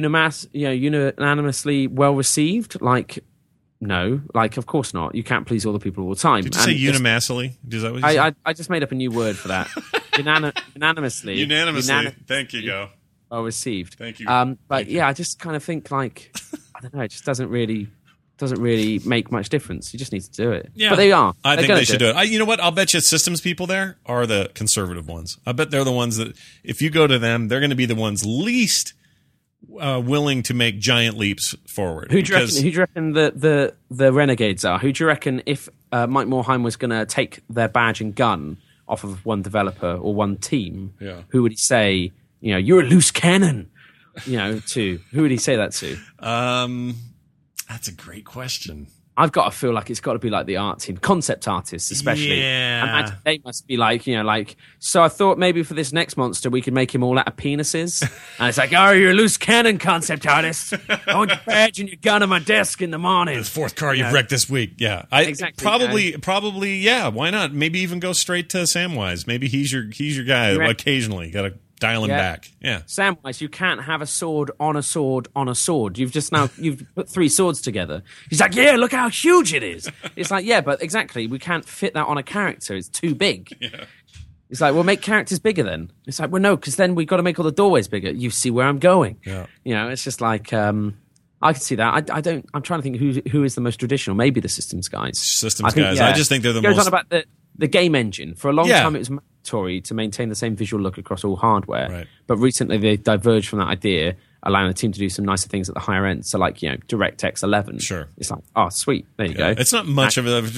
unanimously well received. Like, no, like of course not. You can't please all the people all the time. Did you say And it's- unimassally? Is that what you said? I just made up a new word for that. Unanimously. Unanimously. Thank you, Go. Well received. Thank you. But Thank you. yeah, I just kind of think like I don't know. It just doesn't really make much difference. You just need to do it. Yeah, But they are. I They're think gonna they should do it. You know what? I'll bet you systems people there are the conservative ones. I bet they're the ones that, if you go to them, they're going to be the ones least willing to make giant leaps forward. Who do you reckon the renegades are? Who do you reckon if Mike Morheim was going to take their badge and gun off of one developer or one team? Yeah. Who would he say? You're a loose cannon. to? Who would he say that to? That's a great question. I've got to feel like it's got to be like the art team, concept artists especially. Yeah. I imagine they must be like, so I thought maybe for this next monster we could make him all out of penises. And it's like, oh, you're a loose cannon concept artist. I want your badge and your gun on my desk in the morning. The fourth car you've wrecked this week. Yeah. Exactly. Probably, yeah. Why not? Maybe even go straight to Samwise. Maybe he's your guy occasionally. Got to dial him back. Yeah. Samwise, you can't have a sword on a sword on a sword. You've put 3 swords together. He's like, yeah, look how huge it is. It's like, yeah, but exactly, we can't fit that on a character. It's too big. Yeah. It's like, well, make characters bigger then. It's like, well, no, because then we've got to make all the doorways bigger. You see where I'm going. Yeah. It's just like, I can see that. I'm trying to think who is the most traditional. Maybe the systems guys. I just think they're the most. It goes on about the game engine. For a long time, it was mandatory to maintain the same visual look across all hardware. Right. But recently, they diverged from that idea, allowing the team to do some nicer things at the higher end. So, like, DirectX 11. Sure. It's like, oh, sweet. There you go. It's not much of a.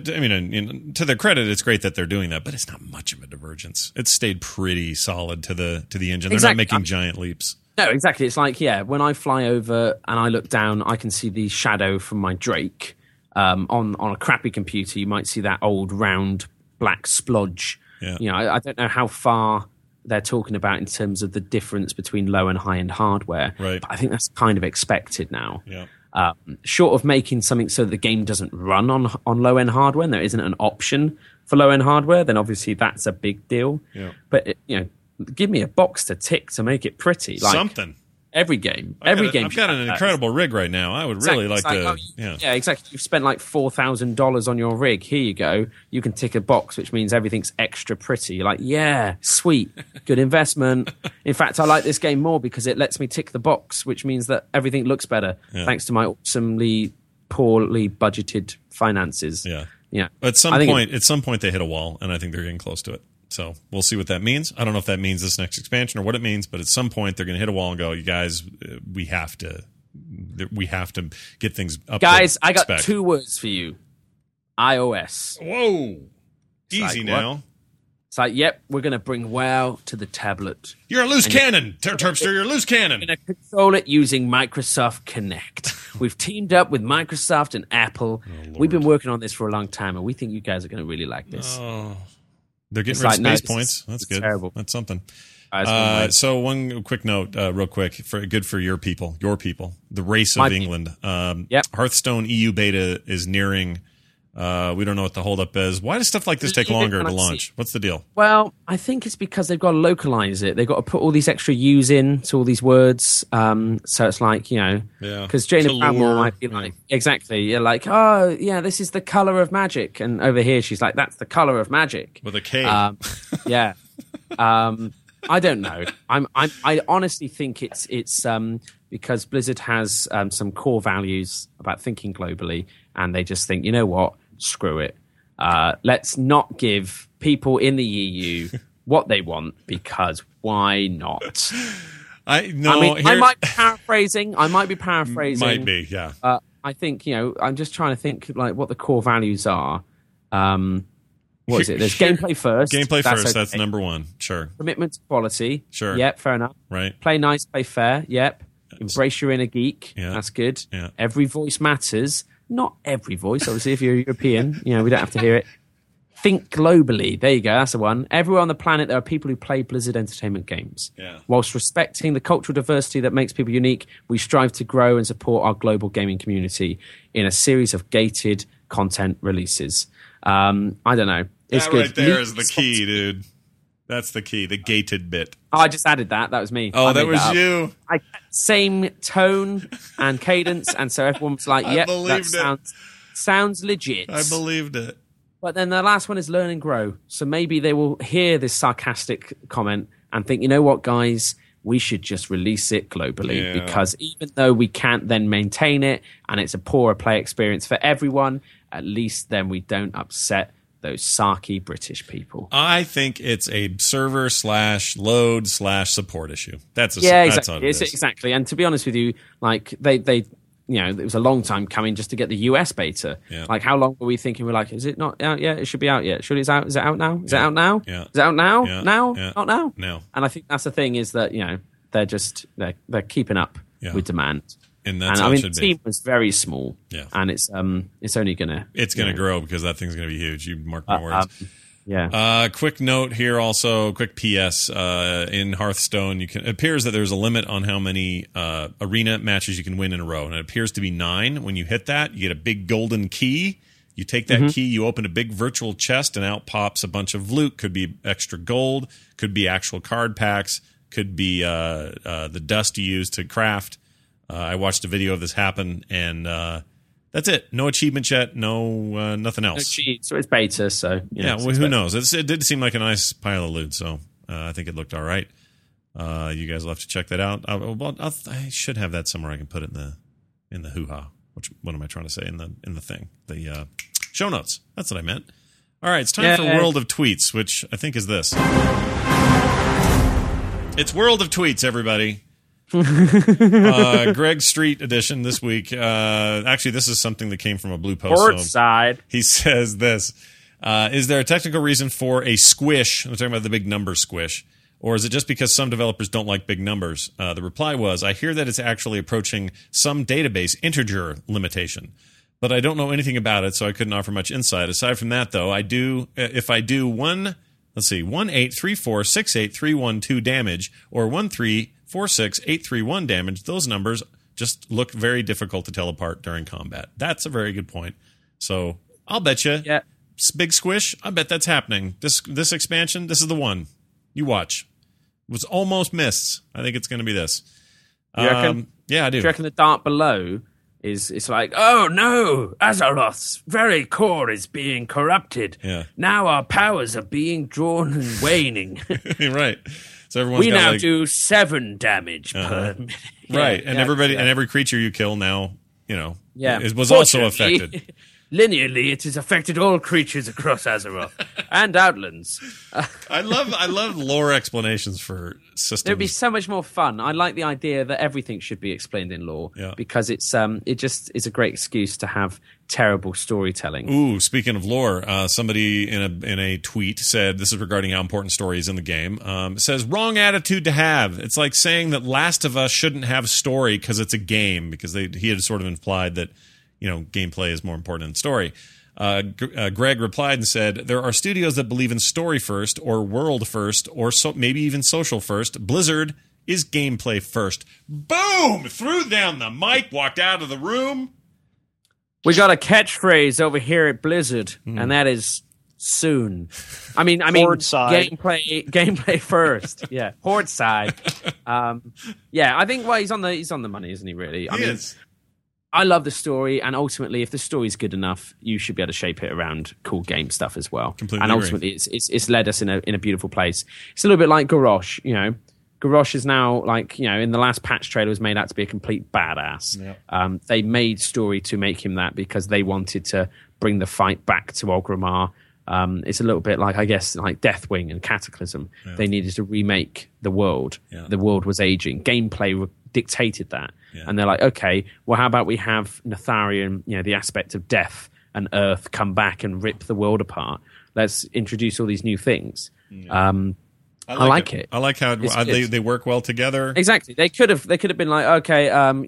To their credit, it's great that they're doing that, but it's not much of a divergence. It's stayed pretty solid to the engine. They're not making giant leaps. No, exactly. It's like, when I fly over and I look down, I can see the shadow from my Drake. On a crappy computer, you might see that old round black splodge. Yeah. I don't know how far they're talking about in terms of the difference between low and high end hardware. Right. But I think that's kind of expected now. Yeah. Short of making something so the game doesn't run on low end hardware, and there isn't an option for low end hardware, then obviously that's a big deal. Yeah. But give me a box to tick to make it pretty. Like, something. Every game. I've got an incredible rig right now. I would really like to. Yeah, exactly. You've spent like $4,000 on your rig. Here you go. You can tick a box, which means everything's extra pretty. You're like, yeah, sweet, good investment. In fact, I like this game more because it lets me tick the box, which means that everything looks better thanks to my awesomely poorly budgeted finances. Yeah, yeah. At some point, they hit a wall, and I think they're getting close to it. So we'll see what that means. I don't know if that means this next expansion or what it means, but at some point they're going to hit a wall and go, "You guys, we have to get things up." Guys, I got 2 words for you: iOS. Whoa, easy now. What? It's like, yep, we're going to bring WoW to the tablet. You're a loose cannon, Terpster. You're a loose cannon. We're going to control it using Microsoft Kinect. We've teamed up with Microsoft and Apple. We've been working on this for a long time, and we think you guys are going to really like this. Oh. They're getting rid of space points. That's good. Terrible. That's something. So one quick note, real quick, good for your people, the race of England. Hearthstone EU beta is nearing. We don't know what the holdup is. Why does stuff like this take longer to launch? What's the deal? Well, I think it's because they've got to localize it. They've got to put all these extra U's in to all these words. So it's like, because Jane Bramwell might be like, exactly. You're like, oh, yeah, this is the color of magic. And over here, she's like, that's the color of magic. With a K. Yeah. I don't know. I honestly think it's because Blizzard has some core values about thinking globally, and they just think, you know what? Screw it. Let's not give people in the EU what they want, because why not? I might be paraphrasing. Might be, yeah. I think, I'm just trying to think like what the core values are. What is it? There's gameplay first. That's number 1. Sure. Commitment to quality. Sure. Yep, fair enough. Right. Play nice, play fair. Yep. Embrace your inner geek. Yeah. That's good. Yeah. Every voice matters. Not every voice, obviously. If you're European, we don't have to hear it. Think globally. There you go. That's the one. Everywhere on the planet, there are people who play Blizzard Entertainment games. Yeah. Whilst respecting the cultural diversity that makes people unique, we strive to grow and support our global gaming community in a series of gated content releases. I don't know. It's good. Right there is the key, dude. That's the key, the gated bit. Oh, I just added that. That was me. Oh, that was you. Same tone and cadence, and so everyone was like, yep, that sounds legit. I believed it. But then the last one is learn and grow. So maybe they will hear this sarcastic comment and think, you know what, guys, we should just release it globally, because even though we can't then maintain it and it's a poorer play experience for everyone, at least then we don't upset those sarky British people. I think it's a server/load/support issue. That's exactly. That's what it is. Exactly. And to be honest with you, like they it was a long time coming just to get the US beta. Yeah. Like, how long were we thinking? We're like, is it not out yet? It should be out yet. Surely it's out. Is it out now? Is it out now? Yeah. Is it out now? Yeah. Now? Yeah. Not now? No. And I think that's the thing, is that, they're keeping up with demand. And that's how it should the be. team was very small, and it's only gonna grow because that thing's gonna be huge. You mark my words. Quick note here, also quick PS. In Hearthstone, it appears that there's a limit on how many arena matches you can win in a row, and it appears to be 9. When you hit that, you get a big golden key. You take that key, you open a big virtual chest, and out pops a bunch of loot. Could be extra gold, could be actual card packs, could be the dust you use to craft. I watched a video of this happen, and that's it. No achievements yet. No nothing else. No cheat. So it's beta. So who knows? It did seem like a nice pile of loot, so I think it looked all right. You guys will have to check that out. I should have that somewhere. I can put it in the hoo-ha. What am I trying to say in the thing? The show notes. That's what I meant. All right, it's time for World of Tweets, which I think is this. It's World of Tweets, everybody. Greg Street edition this week. Actually, this is something that came from a Blue Post. Port side. He says this. Is there a technical reason for a squish? I'm talking about the big number squish. Or is it just because some developers don't like big numbers? The reply was, I hear that it's actually approaching some database integer limitation. But I don't know anything about it, so I couldn't offer much insight. Aside from that, though, if I do 1-834-683-112 damage or 1-3-4-6-831 damage, those numbers just look very difficult to tell apart during combat. That's a very good point. So I'll bet you, big squish, I bet that's happening. This expansion, this is the one. You watch. It was almost missed. I think it's going to be this. You reckon? Yeah, I do. Do you reckon the Dark Below it's like, oh no, Azeroth's very core is being corrupted. Yeah. Now our powers are being drawn and waning. Right. So everyone's we got now do 7 damage per minute. Right. And everybody and every creature you kill now, it was Fortunately, also affected. Linearly, it has affected all creatures across Azeroth and Outlands. I love lore explanations for systems. It would be so much more fun. I like the idea that everything should be explained in lore because it just is a great excuse to have terrible storytelling. Ooh, speaking of lore, somebody in a tweet said, this is regarding how important story is in the game, says, wrong attitude to have. It's like saying that Last of Us shouldn't have story because it's a game, because he had sort of implied that gameplay is more important than story. Greg replied and said, there are studios that believe in story first, or world first, or maybe even social first. Blizzard is gameplay first. Boom! Threw down the mic, walked out of the room. We got a catchphrase over here at Blizzard, and that is soon. I mean, Horde side. Gameplay first. Yeah, Horde side. I think he's on the money, isn't he? Really? He is. I love the story, and ultimately, if the story's good enough, you should be able to shape it around cool game stuff as well. Completely and agree. ultimately, it's led us in a beautiful place. It's a little bit like Garrosh, Garrosh is now in the last patch trailer was made out to be a complete badass. Yeah. They made story to make him that because they wanted to bring the fight back to Orgrimmar. It's a little bit like, I guess, like Deathwing and Cataclysm. Yeah. They needed to remake the world. Yeah. The world was aging. Gameplay dictated that. Yeah. And they're like, okay, well, how about we have Natharian, the aspect of death and earth come back and rip the world apart. Let's introduce all these new things. Yeah. I like it. I like how they work well together. Exactly. They could have been like, okay,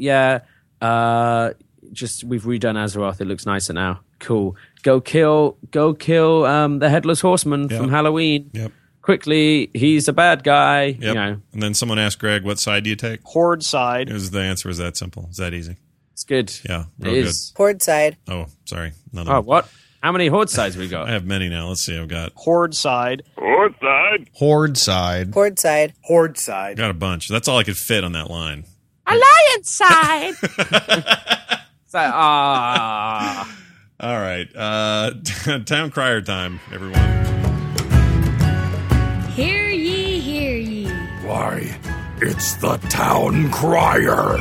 just we've redone Azeroth. It looks nicer now. Cool. Go kill the Headless Horseman from Halloween. Yep. Quickly, he's a bad guy. Yep. And then someone asked Greg, what side do you take? Horde side. The answer was that simple. It's that easy. It's good. Yeah, real good. Horde side. Oh, sorry. None of them. What? How many Horde sides we got? I have many now. Let's see. I've got Horde side. Horde side. Horde side. Horde side. Horde side. Got a bunch. That's all I could fit on that line. Alliance side. All right. Town crier time, everyone. Hear ye, hear ye. Why, it's the town crier.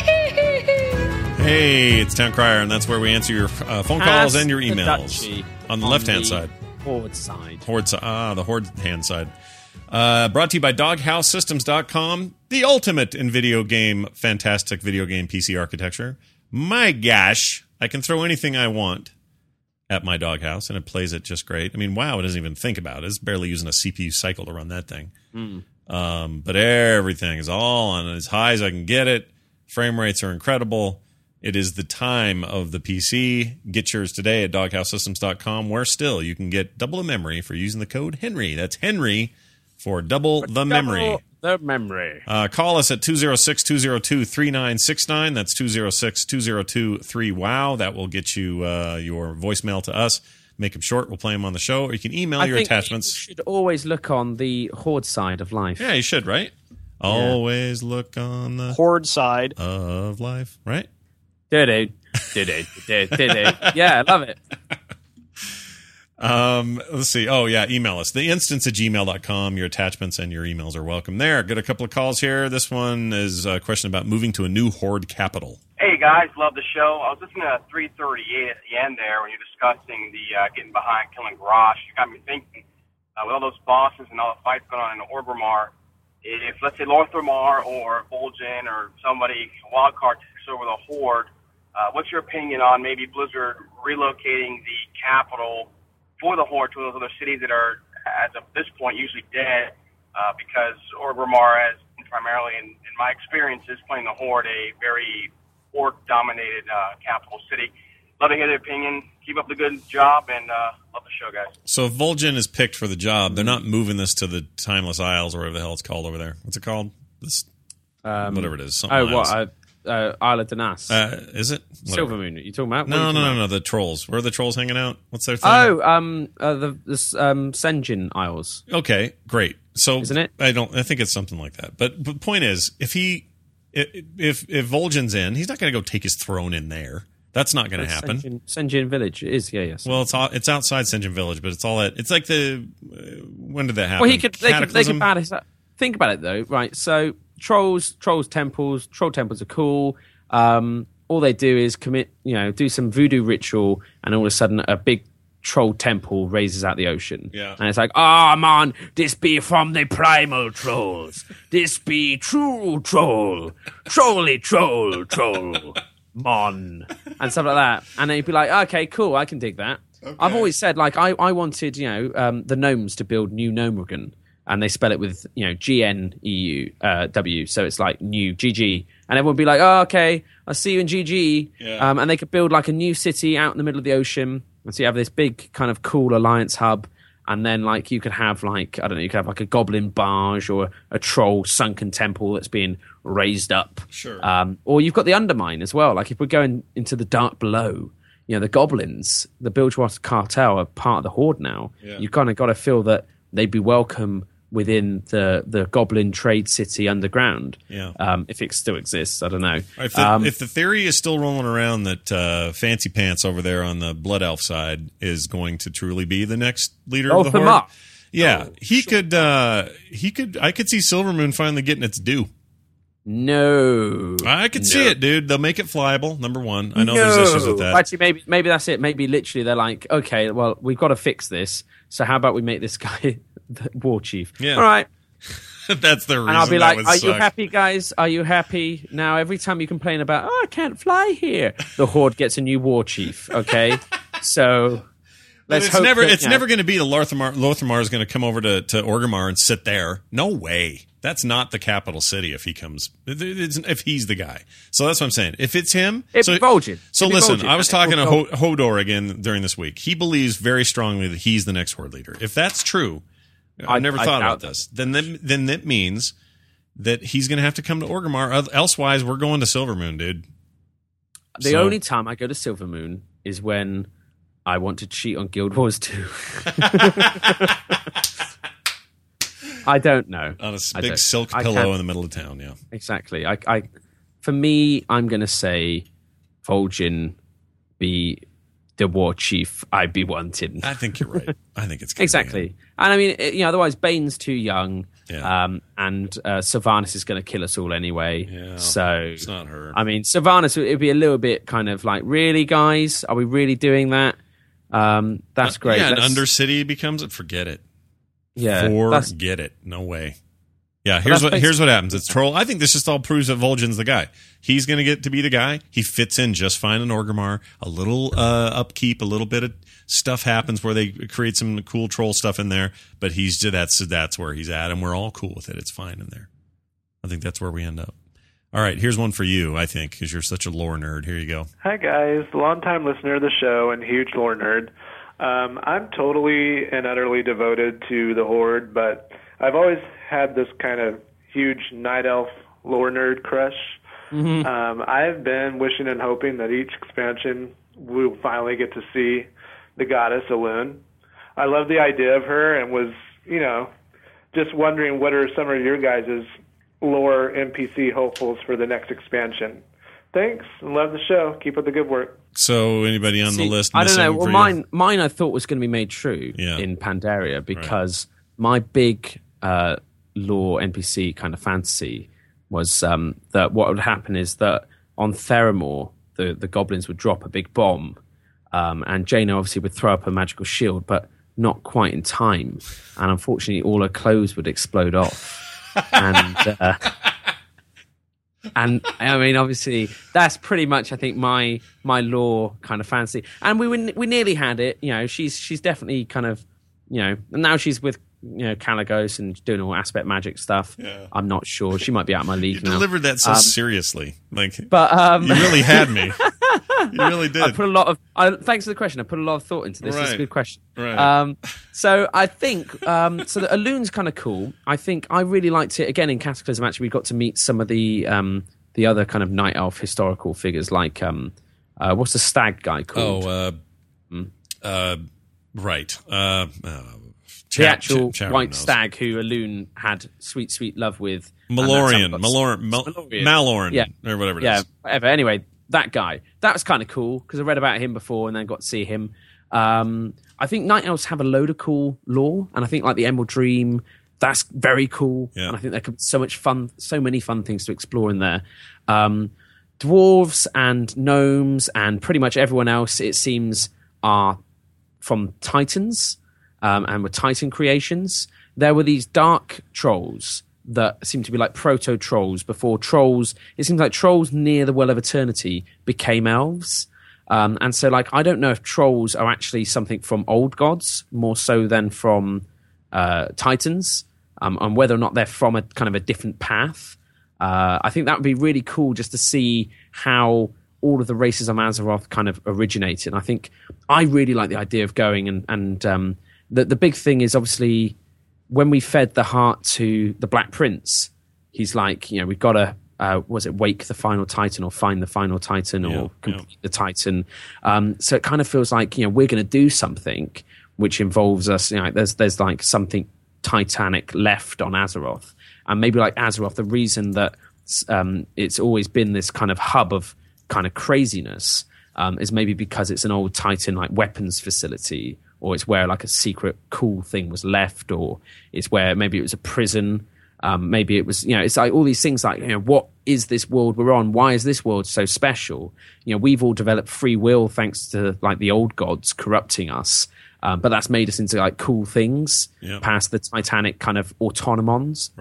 Hey, it's Town Crier, and that's where we answer your phone calls and your emails. On the left-hand side. Horde side. The Horde hand side. Brought to you by DogHouseSystems.com, the ultimate in fantastic video game PC architecture. My gosh, I can throw anything I want at my doghouse, and it plays it just great. I mean, wow, it doesn't even think about it. It's barely using a CPU cycle to run that thing. But everything is all on as high as I can get it. Frame rates are incredible. It is the time of the PC. Get yours today at doghousesystems.com, where still you can get double the memory for using the code Henry. That's Henry for double the memory. The memory. Call us at 206-202-3969. That's 206-202-3WOW. That will get you your voicemail to us. Make them short. We'll play them on the show. Or you can email your attachments. You should always look on the Horde side of life. Yeah, you should, right? Yeah. Always look on the Horde side of life, right? Do. Yeah, I love it. Let's see. Oh, yeah, email us. theinstance@gmail.com. Your attachments and your emails are welcome there. Got a couple of calls here. This one is a question about moving to a new Horde capital. Hey, guys, love the show. I was listening to 338 at the end there when you're discussing the getting behind killing Garrosh. You got me thinking, with all those bosses and all the fights going on in Orgrimmar, if, let's say, Lorthmar or Vol'jin or somebody, wildcard takes over the Horde, what's your opinion on maybe Blizzard relocating the capital for the Horde to those other cities that are, as of this point, usually dead, because Orgrimmar, as primarily in my experience, is playing the Horde a very orc-dominated capital city. Love to hear the opinion. Keep up the good job, and love the show, guys. So if Vol'jin is picked for the job, they're not moving this to the Timeless Isles or whatever the hell it's called over there. What's it called? This, whatever it is. Isle of Danas. Is it? Silvermoon. Are you talking about? No. The trolls. Where are the trolls hanging out? What's their thing? The Senjin Isles. Okay, great. So isn't it? I think it's something like that. But point is, if Vol'jin's in, he's not going to go take his throne in there. That's not going to happen. Senjin Village is, yes. Well, it's outside Senjin Village, but it's all that. It's like when did that happen? Well, they could think about it though, right? So troll temples are cool. All they do is do some voodoo ritual, and all of a sudden a big troll temple raises out the ocean. Yeah. And it's like, man, this be from the primal trolls. This be true troll. Trolly troll. Mon. And stuff like that. And then you'd be like, okay, cool, I can dig that. Okay. I've always said, like, I wanted, the gnomes to build New Gnomeregan. And they spell it with, GNEU, so it's like new, GG. And everyone would be like, okay, I'll see you in GG. Yeah. And they could build like a new city out in the middle of the ocean. And so you have this big kind of cool alliance hub. And then like you could have like, I don't know, you could have like a goblin barge or a troll sunken temple that's being raised up. Sure. Or you've got the Undermine as well. Like if we're going into the dark below, the goblins, the Bilgewater Cartel are part of the Horde now. Yeah. You kind of got to feel that they'd be welcome within the Goblin Trade City underground. Yeah. If it still exists, I don't know. If the theory is still rolling around that Fancy Pants over there on the Blood Elf side is going to truly be the next leader of the Horde, yeah, I could see Silvermoon finally getting its due. No, I could see it, dude. They'll make it flyable. Number one, I know there's issues with that. Actually, maybe that's it. Maybe literally they're like, okay, well, we've got to fix this. So how about we make this guy the war chief? Yeah. All right. That's the reason. And I'll be like, are you suck. happy, guys? Are you happy? Now, every time you complain about, I can't fly here, the Horde gets a new war chief, okay? So let's hope it's never going to be the Lorthmar is going to come over to Orgrimmar and sit there. No way. That's not the capital city if he comes, if he's the guy. So that's what I'm saying. If it's him. It'd be Vol'jin. So listen, I was talking to Hodor again during this week. He believes very strongly that he's the next Horde leader. If that's true, I never thought about this. Then that means that he's going to have to come to Orgrimmar. Elsewise, we're going to Silvermoon, dude. The only time I go to Silvermoon is when I want to cheat on Guild Wars 2. I don't know. On a big silk pillow in the middle of town, yeah. Exactly. For me, I'm going to say Vol'jin be the war chief I be wanting. I think you're right. I think it's exactly. And I mean, otherwise Bane's too young, yeah. And Sylvanas is going to kill us all anyway. Yeah, so it's not her. I mean, Sylvanas, it'd be a little bit kind of like, really, guys? Are we really doing that? That's great. Yeah, an Undercity becomes it. Forget it. Yeah, forget it. No way. Yeah, here's what happens. It's Troll. I think this just all proves that Vol'jin's the guy. He's going to get to be the guy. He fits in just fine in Orgrimmar. A little upkeep, a little bit of stuff happens where they create some cool troll stuff in there. But that's where he's at, and we're all cool with it. It's fine in there. I think that's where we end up. All right, here's one for you, I think, because you're such a lore nerd. Here you go. Hi, guys. Long-time listener of the show and huge lore nerd. I'm totally and utterly devoted to the Horde, but I've always had this kind of huge night elf lore nerd crush. Mm-hmm. I've been wishing and hoping that each expansion we'll finally get to see the goddess Elune. I love the idea of her and was, just wondering what are some of your guys' lore NPC hopefuls for the next expansion. Thanks, and love the show. Keep up the good work. So, anybody on the list? I don't know. missing Well, for you? mine I thought was going to be made true in Pandaria because my big lore NPC kind of fantasy was that what would happen is that on Theramore, the goblins would drop a big bomb, and Jaina obviously would throw up a magical shield, but not quite in time, and unfortunately, all her clothes would explode off, and I mean, obviously, that's pretty much, I think, my lore kind of fantasy. And we nearly had it. She's definitely kind of, and now she's with, Caligos and doing all aspect magic stuff. Yeah. I'm not sure. She might be out of my league You now. delivered that so seriously. But you you really had me. You really did. I put a lot of. Thanks for the question. I put a lot of thought into this. It's a good question. Right. So I think so. The Elune's kind of cool. I think I really liked it. Again, in Cataclysm, actually, we got to meet some of the other kind of night elf historical figures, like what's the stag guy called? Right. The actual Charon white knows. stag who Elune had sweet, sweet love with. Malorian, Malorian. Maloran, or whatever it is. Yeah, whatever. Anyway, that guy. That was kind of cool because I read about him before and then got to see him. I think Night Elves have a load of cool lore, and I think like the Emerald Dream, that's very cool. Yeah. And I think there could be so many fun things to explore in there. Dwarves and gnomes and pretty much everyone else, it seems, are from Titans. And were Titan creations. There were these dark trolls that seemed to be like proto-trolls before trolls. It seems like trolls near the Well of Eternity became elves. And so, like, I don't know if trolls are actually something from old gods more so than from Titans, and whether or not they're from a kind of a different path. I think that would be really cool just to see how all of the races on Azeroth kind of originated. And I think I really like the idea of going and the big thing is obviously when we fed the heart to the Black Prince, he's like, we've got to, wake the final Titan or find the final Titan or complete the Titan. So it kind of feels like, we're going to do something which involves us, there's like something titanic left on Azeroth. And maybe like Azeroth, the reason that it's always been this kind of hub of kind of craziness is maybe because it's an old Titan like weapons facility, or it's where like a secret cool thing was left, or it's where maybe it was a prison. Maybe it was, it's like all these things like, what is this world we're on? Why is this world so special? We've all developed free will thanks to like the old gods corrupting us. But that's made us into like cool things past the Titanic kind of automatons.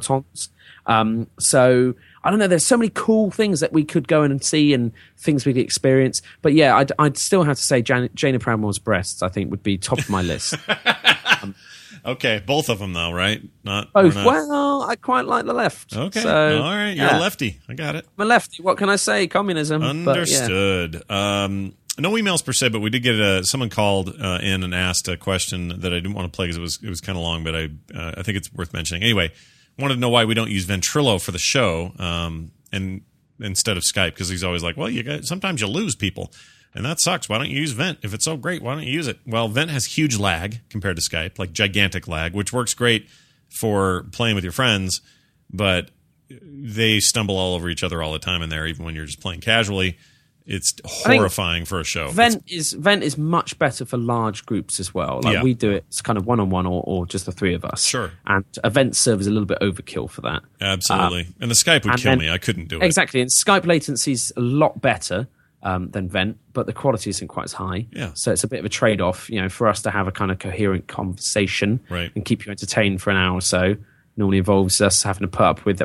So I don't know. There's so many cool things that we could go in and see and things we could experience. But yeah, I'd still have to say Jaina Proudmoore's breasts, I think, would be top of my list. Okay, both of them though, right? Not both. Not... Well, I quite like the left. Okay, so, all right. You're a lefty. I got it. I'm a lefty. What can I say? Communism. Understood. No emails per se, but we did get someone called in and asked a question that I didn't want to play because it was kind of long, but I think it's worth mentioning. Anyway, wanted to know why we don't use Ventrilo for the show and instead of Skype, because he's always like, well, sometimes you lose people, and that sucks. Why don't you use Vent? If it's so great, why don't you use it? Well, Vent has huge lag compared to Skype, like gigantic lag, which works great for playing with your friends, but they stumble all over each other all the time in there, even when you're just playing casually. It's horrifying for a show. Vent is much better for large groups as well. Like we do it, it's kind of one-on-one or just the three of us. Sure. And Vent serves a little bit overkill for that. Absolutely. And the Skype would kill me. I couldn't do it. Exactly. And Skype latency's a lot better than Vent, but the quality isn't quite as high. Yeah. So it's a bit of a trade-off, for us to have a kind of coherent conversation and keep you entertained for an hour or so. normally involves us having to put up with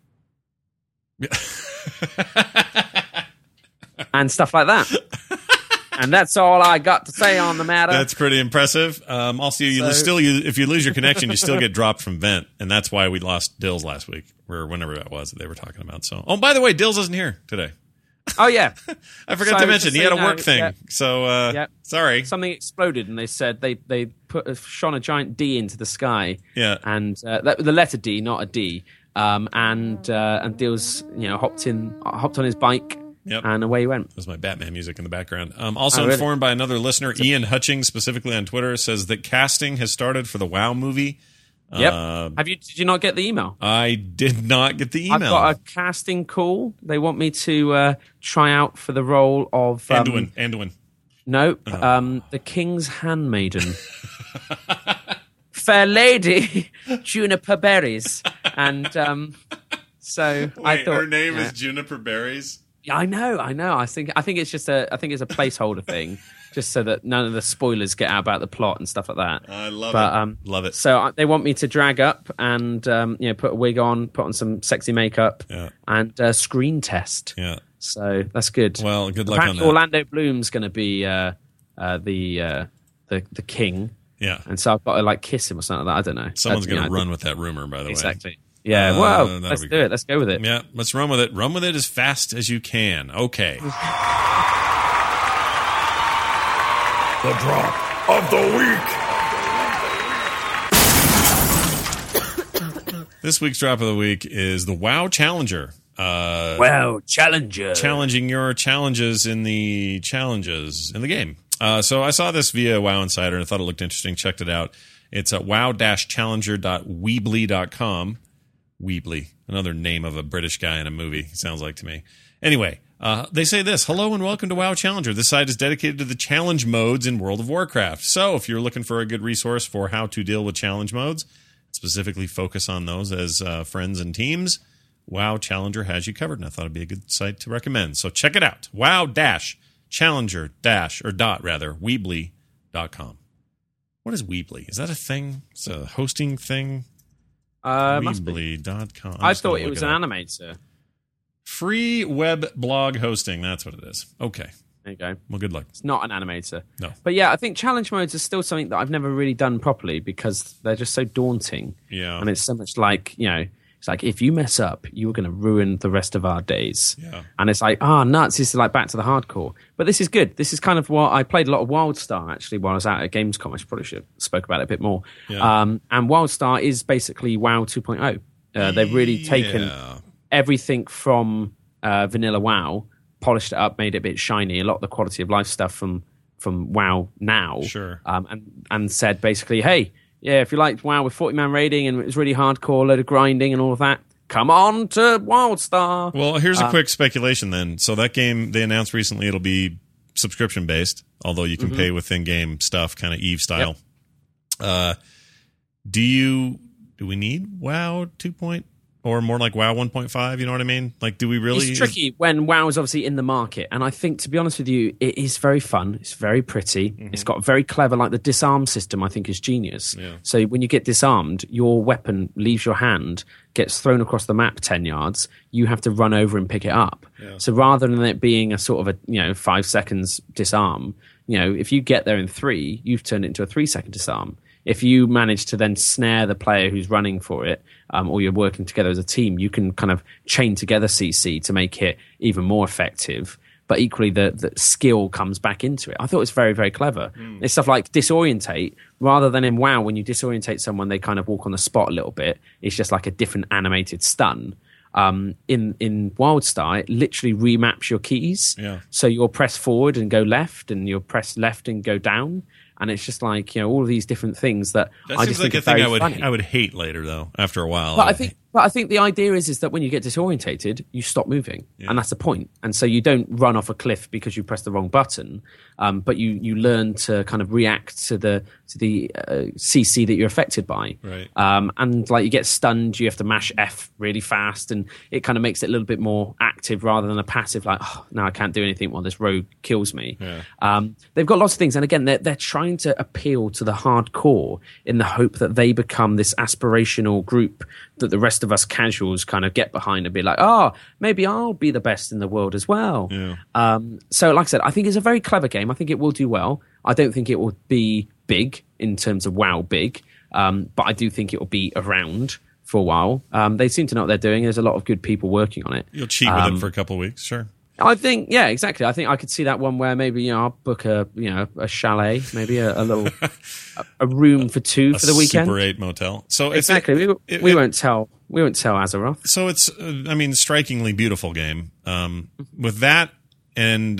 and stuff like that. And that's all I got to say on the matter. That's pretty impressive. Also, if you lose your connection, you still get dropped from Vent, and that's why we lost Dills last week, or whenever that was that they were talking about. So, by the way, Dills isn't here today. Oh yeah, I forgot to mention he had a work thing. Yeah. So sorry, something exploded, and they said they shone a giant D into the sky. Yeah, and the letter D, not a D. And Dills, hopped on his bike. Yep. And away he went. That was my Batman music in the background. Also informed by another listener, Ian Hutchings, specifically on Twitter, says that casting has started for the WoW movie. Yep. Did you not get the email? I did not get the email. I've got a casting call. They want me to try out for the role of Anduin. Nope. The King's Handmaiden. Fair lady, Juniper Berries, and so wait, I thought her name is Juniper Berries. Yeah, I know. I think it's it's a placeholder thing, just so that none of the spoilers get out about the plot and stuff like that. I love it. Love it. So they want me to drag up and put a wig on, put on some sexy makeup, and screen test. Yeah. So that's good. Well, good luck on that. Orlando Bloom's going to be the king. Yeah. And so I've got to kiss him or something like that. I don't know. Someone's going to run with that rumor, by the way. Exactly. Yeah, well, let's do it. Let's go with it. Yeah, let's run with it. Run with it as fast as you can. Okay. The drop of the week. This week's drop of the week is the WoW Challenger. WoW Challenger. Challenging your challenges in the game. So I saw this via WoW Insider and I thought it looked interesting. Checked it out. It's at wow-challenger.weebly.com. Weebly, another name of a British guy in a movie, sounds like to me. Anyway, they say this: hello and welcome to WoW Challenger. This site is dedicated to the challenge modes in World of Warcraft. So if you're looking for a good resource for how to deal with challenge modes, specifically focus on those as friends and teams, WoW Challenger has you covered, and I thought it'd be a good site to recommend. So check it out. wow-challenger-weebly.com. What is Weebly? Is that a thing? It's a hosting thing? Weebly.com. I thought it was an animator. Free web blog hosting. That's what it is. Okay. There you go. Well, good luck. It's not an animator. No. But yeah, I think challenge modes are still something that I've never really done properly because they're just so daunting. Yeah. And it's so much like, it's like if you mess up, you're going to ruin the rest of our days. Yeah. And it's like, nuts. This is like back to the hardcore. But this is good. This is kind of what I played a lot of WildStar actually while I was out at Gamescom. I probably should have spoke about it a bit more. Yeah. And WildStar is basically WoW 2.0. They've really taken everything from vanilla WoW, polished it up, made it a bit shiny. A lot of the quality of life stuff from WoW now. Sure. And said basically, hey, yeah, if you liked WoW with 40-man raiding and it was really hardcore, load of grinding and all of that, come on to WildStar. Well, here's a quick speculation then. So that game, they announced recently it'll be subscription-based, although you can pay with in-game stuff, kind of EVE style. Yep. Do we need WoW 2.0? Or more like WoW 1.5, you know what I mean? Like, do we really... It's tricky when WoW is obviously in the market. And I think, to be honest with you, it is very fun. It's very pretty. Mm-hmm. It's got very clever, the disarm system, I think, is genius. Yeah. So when you get disarmed, your weapon leaves your hand, gets thrown across the map 10 yards. You have to run over and pick it up. Yeah. So rather than it being a sort of 5 seconds disarm, if you get there in 3, you've turned it into a 3-second disarm. If you manage to then snare the player who's running for it, or you're working together as a team, you can kind of chain together CC to make it even more effective. But equally, the skill comes back into it. I thought it was very, very clever. It's stuff like disorientate. Rather than in WoW, when you disorientate someone, they kind of walk on the spot a little bit. It's just like a different animated stun. In WildStar, it literally remaps your keys. Yeah. So you'll press forward and go left, and you'll press left and go down. And it's just like, all of these different things that I just think a are thing very funny. I would hate later, though, after a while. But I think the idea is that when you get disorientated, you stop moving. Yeah. And that's the point. And so you don't run off a cliff because you press the wrong button, but you learn to kind of react to the CC that you're affected by. Right. And like you get stunned, you have to mash F really fast, and it kind of makes it a little bit more active rather than a passive. Like, oh, now I can't do anything while this rogue kills me. Yeah. They've got lots of things, and again, they're trying to appeal to the hardcore in the hope that they become this aspirational group that the rest of us casuals kind of get behind and be like, oh, maybe I'll be the best in the world as well. Yeah. So, like I said, I think it's a very clever game. I think it will do well. I don't think it will be big in terms of WoW big, but I do think it will be around for a while. They seem to know what they're doing. There's a lot of good people working on it. You'll cheat with it for a couple of weeks, sure. I think, yeah, exactly. I think I could see that one where maybe I'll book a chalet, maybe a little a room for two for the weekend. Super 8 motel. So exactly, we won't tell Azeroth. So it's strikingly beautiful game. With that and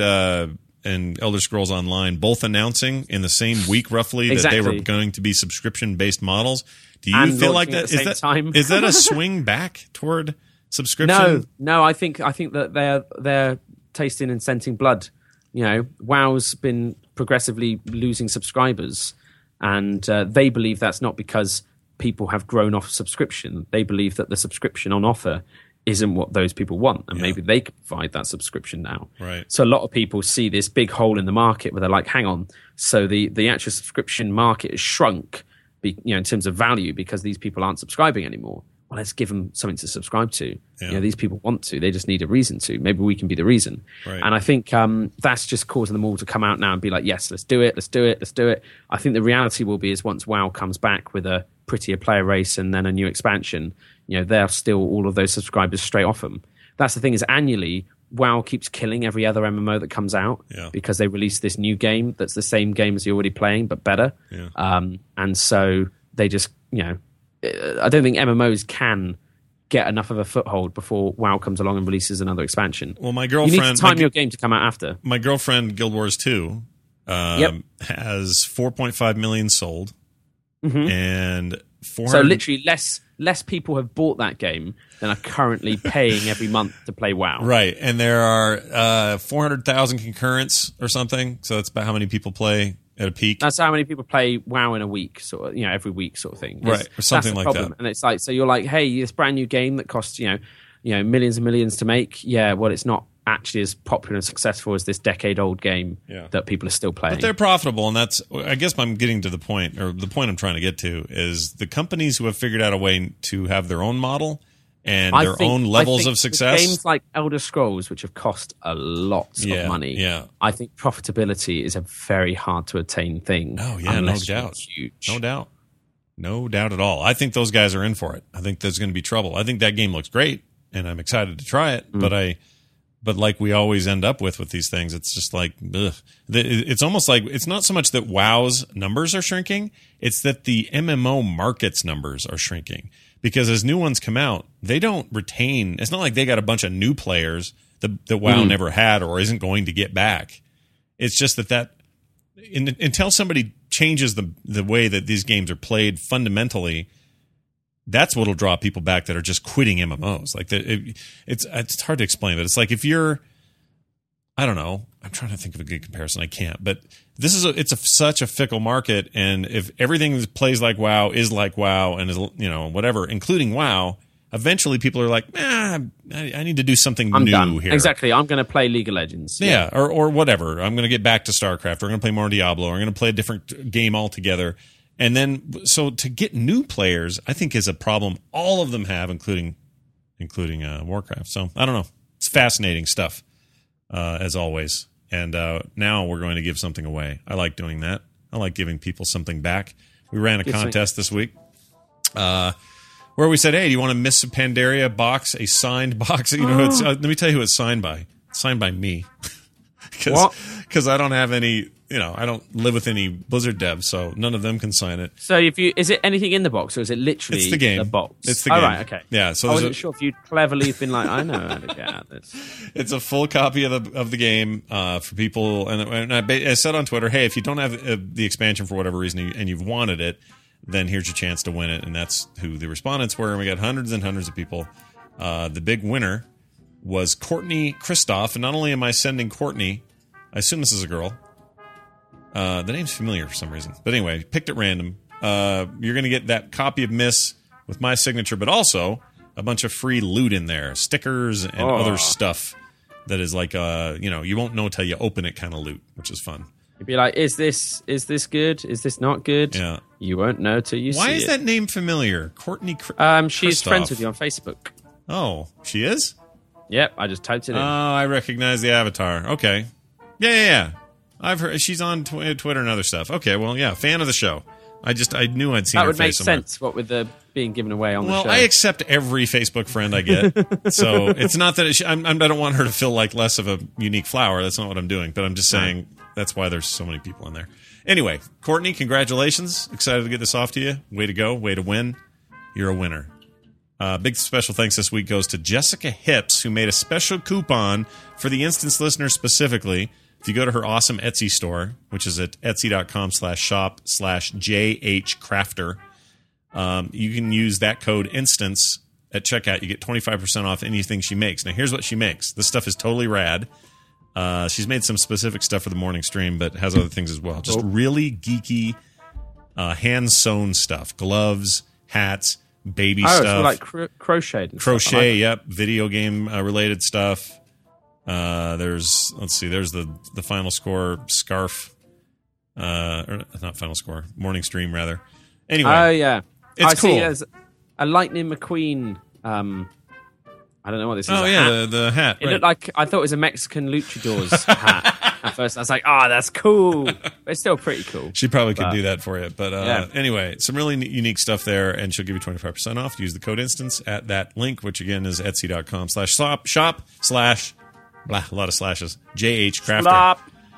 Elder Scrolls Online both announcing in the same week roughly that they were going to be subscription based models. Do you feel like that is that a swing back toward subscription? No. I think that they're tasting and scenting blood. You know, WoW's been progressively losing subscribers, and they believe that's not because people have grown off subscription. They believe that the subscription on offer isn't what those people want, and maybe they can provide that subscription now. Right. So a lot of people see this big hole in the market where they're like, hang on, so the actual subscription market has shrunk, in terms of value because these people aren't subscribing anymore. Well, let's give them something to subscribe to. Yeah. These people want to. They just need a reason to. Maybe we can be the reason. Right. And I think that's just causing them all to come out now and be like, yes, let's do it. I think the reality will be is once WoW comes back with a prettier player race and then a new expansion, they'll steal all of those subscribers straight off them. That's the thing is annually, WoW keeps killing every other MMO that comes out because they release this new game that's the same game as you're already playing but better. Yeah. And so they just, I don't think MMOs can get enough of a foothold before WoW comes along and releases another expansion. Well, my girlfriend... You need to time your game to come out after. My girlfriend, Guild Wars 2, has 4.5 million sold, and 400... So literally less people have bought that game than are currently paying every month to play WoW. Right, and there are 400,000 concurrents or something, so that's about how many people play at a peak. That's how many people play WoW in a week, sort of, every week sort of thing. Right, or something like that. And it's like, so you're like, hey, this brand new game that costs, millions and millions to make. Yeah, well, it's not actually as popular and successful as this decade-old game that people are still playing. But they're profitable, and that's, I guess I'm getting to the point, or the point I'm trying to get to, is the companies who have figured out a way to have their own model and their own levels of success. Games like Elder Scrolls, which have cost a lot of money, I think profitability is a very hard to attain thing. Oh, yeah, no doubt. No doubt at all. I think those guys are in for it. I think there's going to be trouble. I think that game looks great, and I'm excited to try it, but like we always end up with these things, it's just like, ugh. It's almost like, it's not so much that WoW's numbers are shrinking, it's that the MMO market's numbers are shrinking. Because as new ones come out, they don't retain, it's not like they got a bunch of new players that WoW never had or isn't going to get back. It's just that until somebody changes the way that these games are played fundamentally, that's what'll draw people back that are just quitting MMOs. Like it's hard to explain, but it's like if you're, I don't know, I'm trying to think of a good comparison. I can't, but it's such a fickle market, and if everything that plays like WoW is like WoW and is whatever, including WoW, eventually people are like, I need to do something new here. Exactly, I'm going to play League of Legends. Yeah, or whatever. I'm going to get back to StarCraft. Or I'm going to play more Diablo. Or I'm going to play a different game altogether. And then, so to get new players, I think is a problem all of them have, including Warcraft. So I don't know. It's fascinating stuff, as always. And now we're going to give something away. I like doing that. I like giving people something back. We ran a contest this week where we said, hey, do you want a Miss Pandaria box, a signed box? Let me tell you who it's signed by. It's signed by me. Because I don't have any, I don't live with any Blizzard devs, so none of them can sign it. So is it anything in the box, or is it literally it's the game. The box? It's the game. Oh, right, okay. Yeah, so I wasn't sure if you'd cleverly been like, I know how to get at this. It's a full copy of the game for people, and I said on Twitter, hey, if you don't have the expansion for whatever reason and you've wanted it, then here's your chance to win it, and that's who the respondents were, and we got hundreds and hundreds of people. The big winner was Courtney Christoph, and not only am I sending Courtney, I assume this is a girl. The name's familiar for some reason. But anyway, picked at random. You're going to get that copy of Miss with my signature, but also a bunch of free loot in there. Stickers and other stuff that is like, you won't know till you open it kind of loot, which is fun. You'd be like, is this good? Is this not good? Yeah. You won't know till you see it. Why is that name familiar? Courtney she's Christoph. friends with you on Facebook. Oh, she is? Yep, I just typed it in. Oh, I recognize the avatar. Okay. Yeah. I've heard she's on Twitter and other stuff. Okay, well, yeah, fan of the show. I knew I'd seen that her would make face somewhere. sense, what with the being given away on the show. Well, I accept every Facebook friend I get. So it's not that I don't want her to feel like less of a unique flower. That's not what I'm doing. But I'm just saying that's why there's so many people in there. Anyway, Courtney, congratulations. Excited to get this off to you. Way to go. Way to win. You're a winner. Big special thanks this week goes to Jessica Hips, who made a special coupon for the Instance listeners specifically. If you go to her awesome Etsy store, which is at etsy.com/shop/JHCrafter, you can use that code INSTANCE at checkout. You get 25% off anything she makes. Now, here's what she makes. This stuff is totally rad. She's made some specific stuff for the morning stream, but has other things as well. Just really geeky, hand-sewn stuff. Gloves, hats, baby stuff. Oh, so like crocheted. Crochet, yep. Video game related stuff. There's the final score scarf. Or not final score, morning stream rather. Anyway. Oh yeah. It's cool. See there's a Lightning McQueen I don't know what this is. Oh yeah, the hat. It looked like, I thought it was a Mexican luchador's hat at first. I was like, that's cool. But it's still pretty cool. She probably could do that for you. But anyway, some really unique stuff there, and she'll give you 25% off. Use the code INSTANCE at that link, which again is etsy.com/shop/ blah, a lot of slashes. JHCrafter.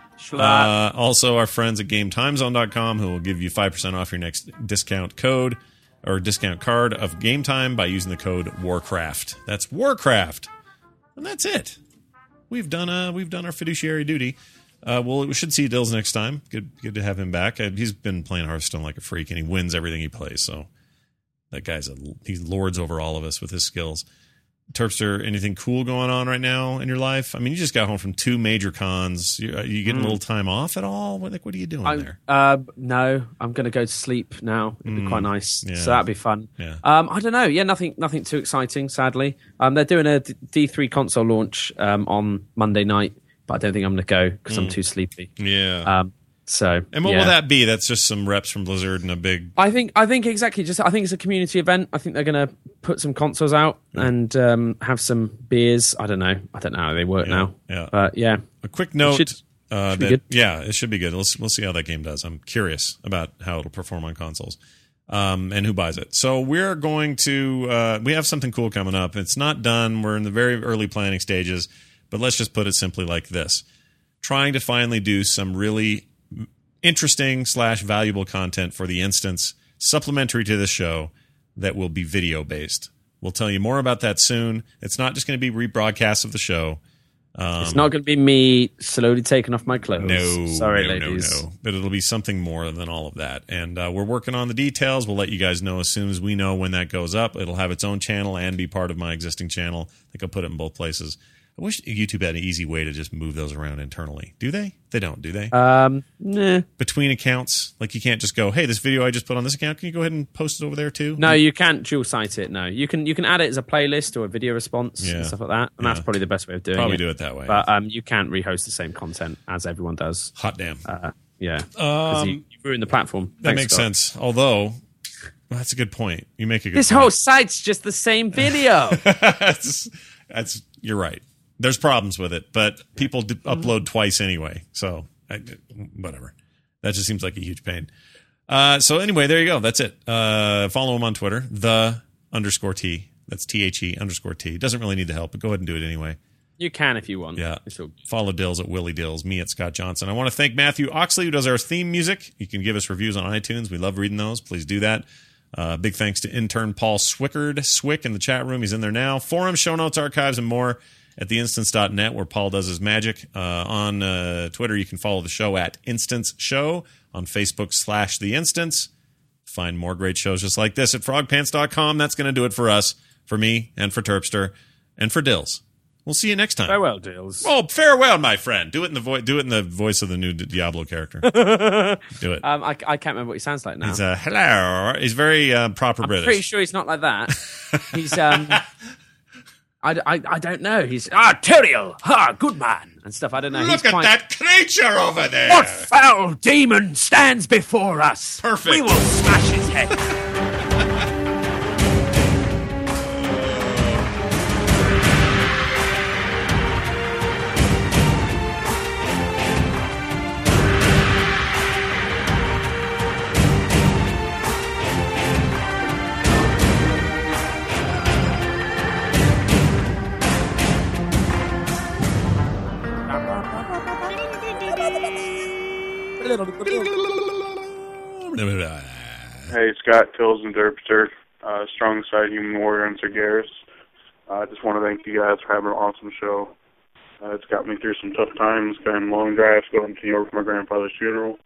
Also, our friends at GameTimeZone.com, who will give you 5% off your next discount code or discount card of Game Time by using the code Warcraft. That's Warcraft, and that's it. We've done our fiduciary duty. We should see Dills next time. Good to have him back. He's been playing Hearthstone like a freak, and he wins everything he plays. So that guy's he lords over all of us with his skills. Terpster, anything cool going on right now in your life? I mean, you just got home from 2 major cons. You getting a little time off at all? What are you doing there? No, I'm going to go to sleep now. It'd be quite nice. Yeah. So that'd be fun. Yeah. I don't know. Yeah, nothing too exciting, sadly. They're doing a D3 console launch on Monday night, but I don't think I'm going to go because I'm too sleepy. Yeah. And what will that be? That's just some reps from Blizzard and a big... I think exactly. I think it's a community event. I think they're going to put some consoles out and have some beers. I don't know how they work now. Yeah. But yeah. A quick note. Should be good. Yeah, it should be good. We'll see how that game does. I'm curious about how it'll perform on consoles and who buys it. So we're going to... we have something cool coming up. It's not done. We're in the very early planning stages. But let's just put it simply like this. Trying to finally do some really... interesting / valuable content for the Instance, supplementary to this show, that will be video based. We'll tell you more about that soon. It's not just going to be rebroadcasts of the show. It's not going to be me slowly taking off my clothes. No, sorry, no, ladies. No. But it'll be something more than all of that. And we're working on the details. We'll let you guys know as soon as we know when that goes up. It'll have its own channel and be part of my existing channel. I think I'll put it in both places. I wish YouTube had an easy way to just move those around internally. Do they? They don't, do they? Nah. Between accounts? Like you can't just go, hey, this video I just put on this account, can you go ahead and post it over there too? No, you can't dual site it, no. You can add it as a playlist or a video response and stuff like that. And that's probably the best way of doing it. Probably do it that way. But you can't rehost the same content as everyone does. Hot damn. Yeah. Because you ruin the platform. That makes sense. Although, well, that's a good point. You make a good This point. whole site's just the same video. You're right. There's problems with it, but people upload twice anyway. So, whatever. That just seems like a huge pain. So anyway, there you go. That's it. Follow him on Twitter, _T. That's THE_T. Doesn't really need the help, but go ahead and do it anyway. You can if you want. Yeah. Follow Dills at Willie Dills, me at Scott Johnson. I want to thank Matthew Oxley, who does our theme music. You can give us reviews on iTunes. We love reading those. Please do that. Big thanks to intern Paul Swick in the chat room. He's in there now. Forum, show notes, archives, and more at theinstance.net, where Paul does his magic. On Twitter, you can follow the show at Instance Show. On Facebook /The Instance. Find more great shows just like this at frogpants.com. That's going to do it for us, for me, and for Terpster, and for Dills. We'll see you next time. Farewell, Deals. Oh, farewell, my friend. Do it in the voice of the new Diablo character. Do it. I can't remember what he sounds like now. He's hello. He's very proper I'm British. pretty sure he's not like that. He's I don't know. He's Tyrael, good man. and stuff. I don't know. Look He's at quite... that creature over there. What foul demon stands before us? Perfect. We will smash his head. Hey, Scott, Tills, and Derpster, Strong Side Human Warrior, and Sir Garrus. I just want to thank you guys for having an awesome show. It's got me through some tough times, going long drives, going to New York for my grandfather's funeral.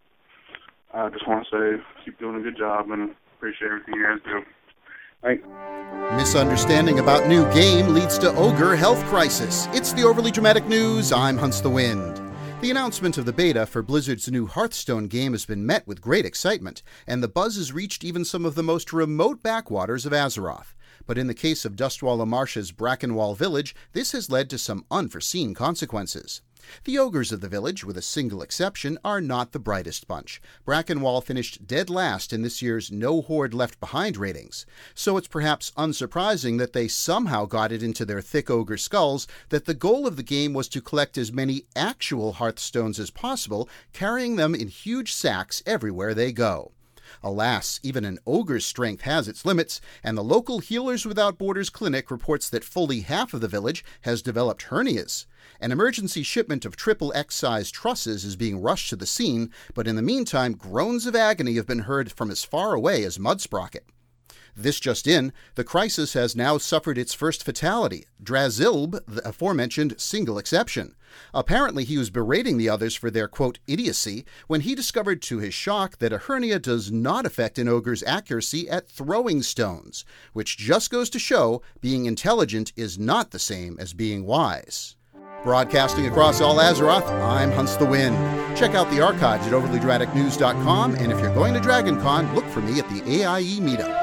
I just want to say, keep doing a good job, and appreciate everything you guys do. Thanks. Misunderstanding about new game leads to ogre health crisis. It's the Overly Dramatic News. I'm Hunts the Wind. The announcement of the beta for Blizzard's new Hearthstone game has been met with great excitement, and the buzz has reached even some of the most remote backwaters of Azeroth. But in the case of Dustwalla Marsh's Brackenwall Village, this has led to some unforeseen consequences. The ogres of the village, with a single exception, are not the brightest bunch. Brackenwall finished dead last in this year's No Horde Left Behind ratings, so it's perhaps unsurprising that they somehow got it into their thick ogre skulls that the goal of the game was to collect as many actual Hearthstones as possible, carrying them in huge sacks everywhere they go. Alas, even an ogre's strength has its limits, and the local Healers Without Borders clinic reports that fully half of the village has developed hernias. An emergency shipment of triple X-size trusses is being rushed to the scene, but in the meantime, groans of agony have been heard from as far away as Mudsprocket. This just in, the crisis has now suffered its first fatality, Drazilb, the aforementioned single exception. Apparently he was berating the others for their, quote, idiocy, when he discovered to his shock that a hernia does not affect an ogre's accuracy at throwing stones, which just goes to show being intelligent is not the same as being wise. Broadcasting across all Azeroth, I'm Hunts the Wind. Check out the archives at overlydramaticnews.com, and if you're going to DragonCon, look for me at the AIE meetup.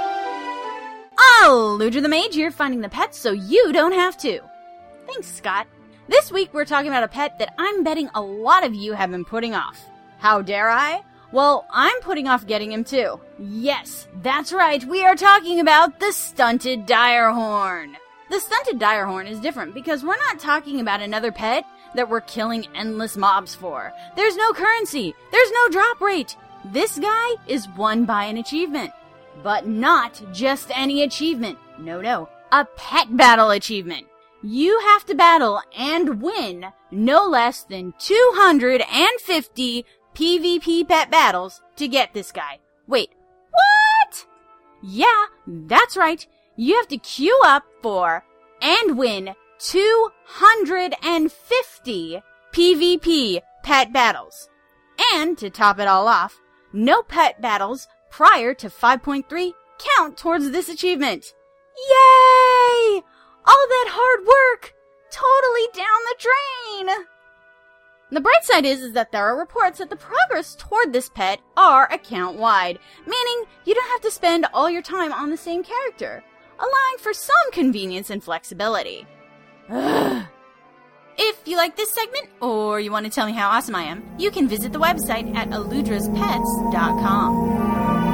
Oh, Ludra the Mage here, finding the pets so you don't have to. Thanks, Scott. This week we're talking about a pet that I'm betting a lot of you have been putting off. How dare I? Well, I'm putting off getting him too. Yes, that's right, we are talking about the Stunted Direhorn. The Stunted Direhorn is different because we're not talking about another pet that we're killing endless mobs for. There's no currency. There's no drop rate. This guy is won by an achievement. But not just any achievement. No. A pet battle achievement. You have to battle and win no less than 250 PvP pet battles to get this guy. Wait, what? Yeah, that's right. You have to queue up for and win 250 PvP pet battles. And to top it all off, no pet battles prior to 5.3 count towards this achievement. Yay! All that hard work totally down the drain. The bright side is that there are reports that the progress toward this pet are account-wide, meaning you don't have to spend all your time on the same character, allowing for some convenience and flexibility. If you like this segment, or you want to tell me how awesome I am, you can visit the website at eludraspets.com.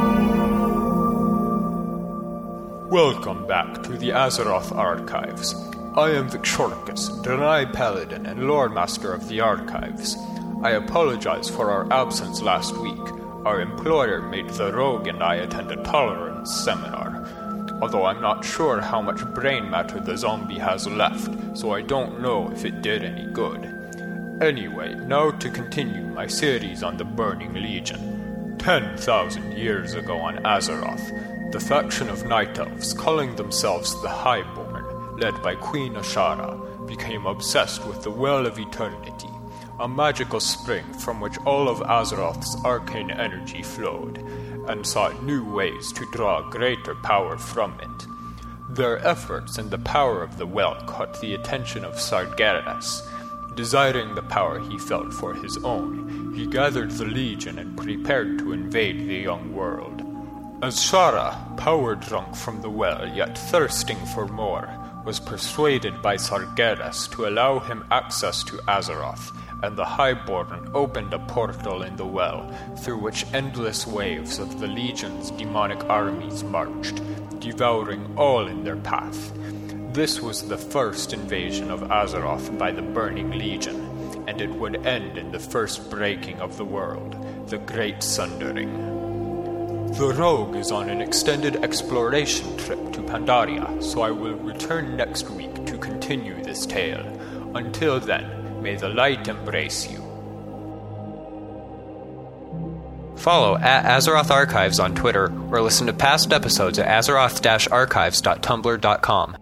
Welcome back to the Azeroth Archives. I am Victoricus, Draenei Paladin and Lord Master of the Archives. I apologize for our absence last week. Our employer made the Rogue and I attend a tolerance seminar. Although I'm not sure how much brain matter the zombie has left, so I don't know if it did any good. Anyway, now to continue my series on the Burning Legion. 10,000 years ago on Azeroth, the faction of Night Elves, calling themselves the Highborn, led by Queen Ashara, became obsessed with the Well of Eternity, a magical spring from which all of Azeroth's arcane energy flowed, and sought new ways to draw greater power from it. Their efforts and the power of the well caught the attention of Sargeras. Desiring the power he felt for his own, he gathered the legion and prepared to invade the young world. Azshara, power-drunk from the well yet thirsting for more, was persuaded by Sargeras to allow him access to Azeroth, and the Highborn opened a portal in the well, through which endless waves of the Legion's demonic armies marched, devouring all in their path. This was the first invasion of Azeroth by the Burning Legion, and it would end in the first breaking of the world, the Great Sundering. The Rogue is on an extended exploration trip to Pandaria, so I will return next week to continue this tale. Until then, may the light embrace you. Follow at Azeroth Archives on Twitter, or listen to past episodes at azeroth-archives.tumblr.com.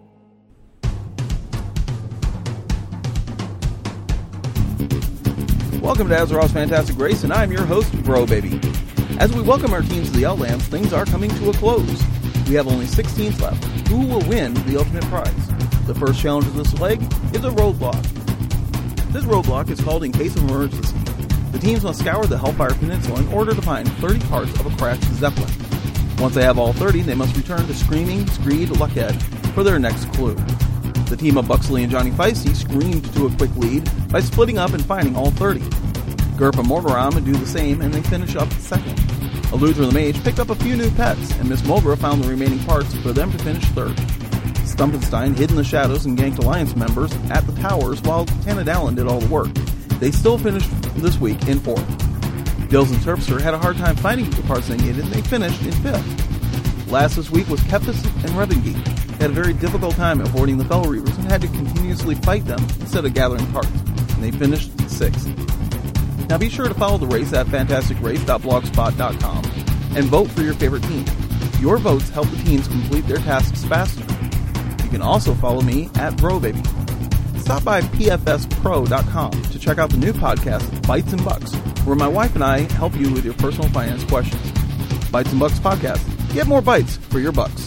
Welcome to Azeroth's Fantastic Race, and I'm your host, Bro Baby. As we welcome our teams to the Outlands, things are coming to a close. We have only 6 teams left. Who will win the ultimate prize? The first challenge of this leg is a roadblock. This roadblock is called In Case of Emergency. The teams must scour the Hellfire Peninsula in order to find 30 parts of a crashed Zeppelin. Once they have all 30, they must return to Screaming Screed Luckhead for their next clue. The team of Buxley and Johnny Feisty screamed to a quick lead by splitting up and finding all 30. Gerp and Morgaram do the same, and they finish up second. Eludra the Mage picked up a few new pets, and Miss Mulgra found the remaining parts for them to finish third. Stumpenstein hid in the shadows and ganked Alliance members at the towers while Tanadalin did all the work. They still finished this week in fourth. Dills and Terpster had a hard time finding the parts they needed, and they finished in fifth. Last this week was Kepis and Revengeek. They had a very difficult time avoiding the Fell Reavers and had to continuously fight them instead of gathering parts, and they finished sixth. Now be sure to follow the race at fantasticrace.blogspot.com and vote for your favorite team. Your votes help the teams complete their tasks faster. You can also follow me at BroBaby. Stop by pfspro.com to check out the new podcast, Bites and Bucks, where my wife and I help you with your personal finance questions. Bites and Bucks Podcast. Get more bites for your bucks.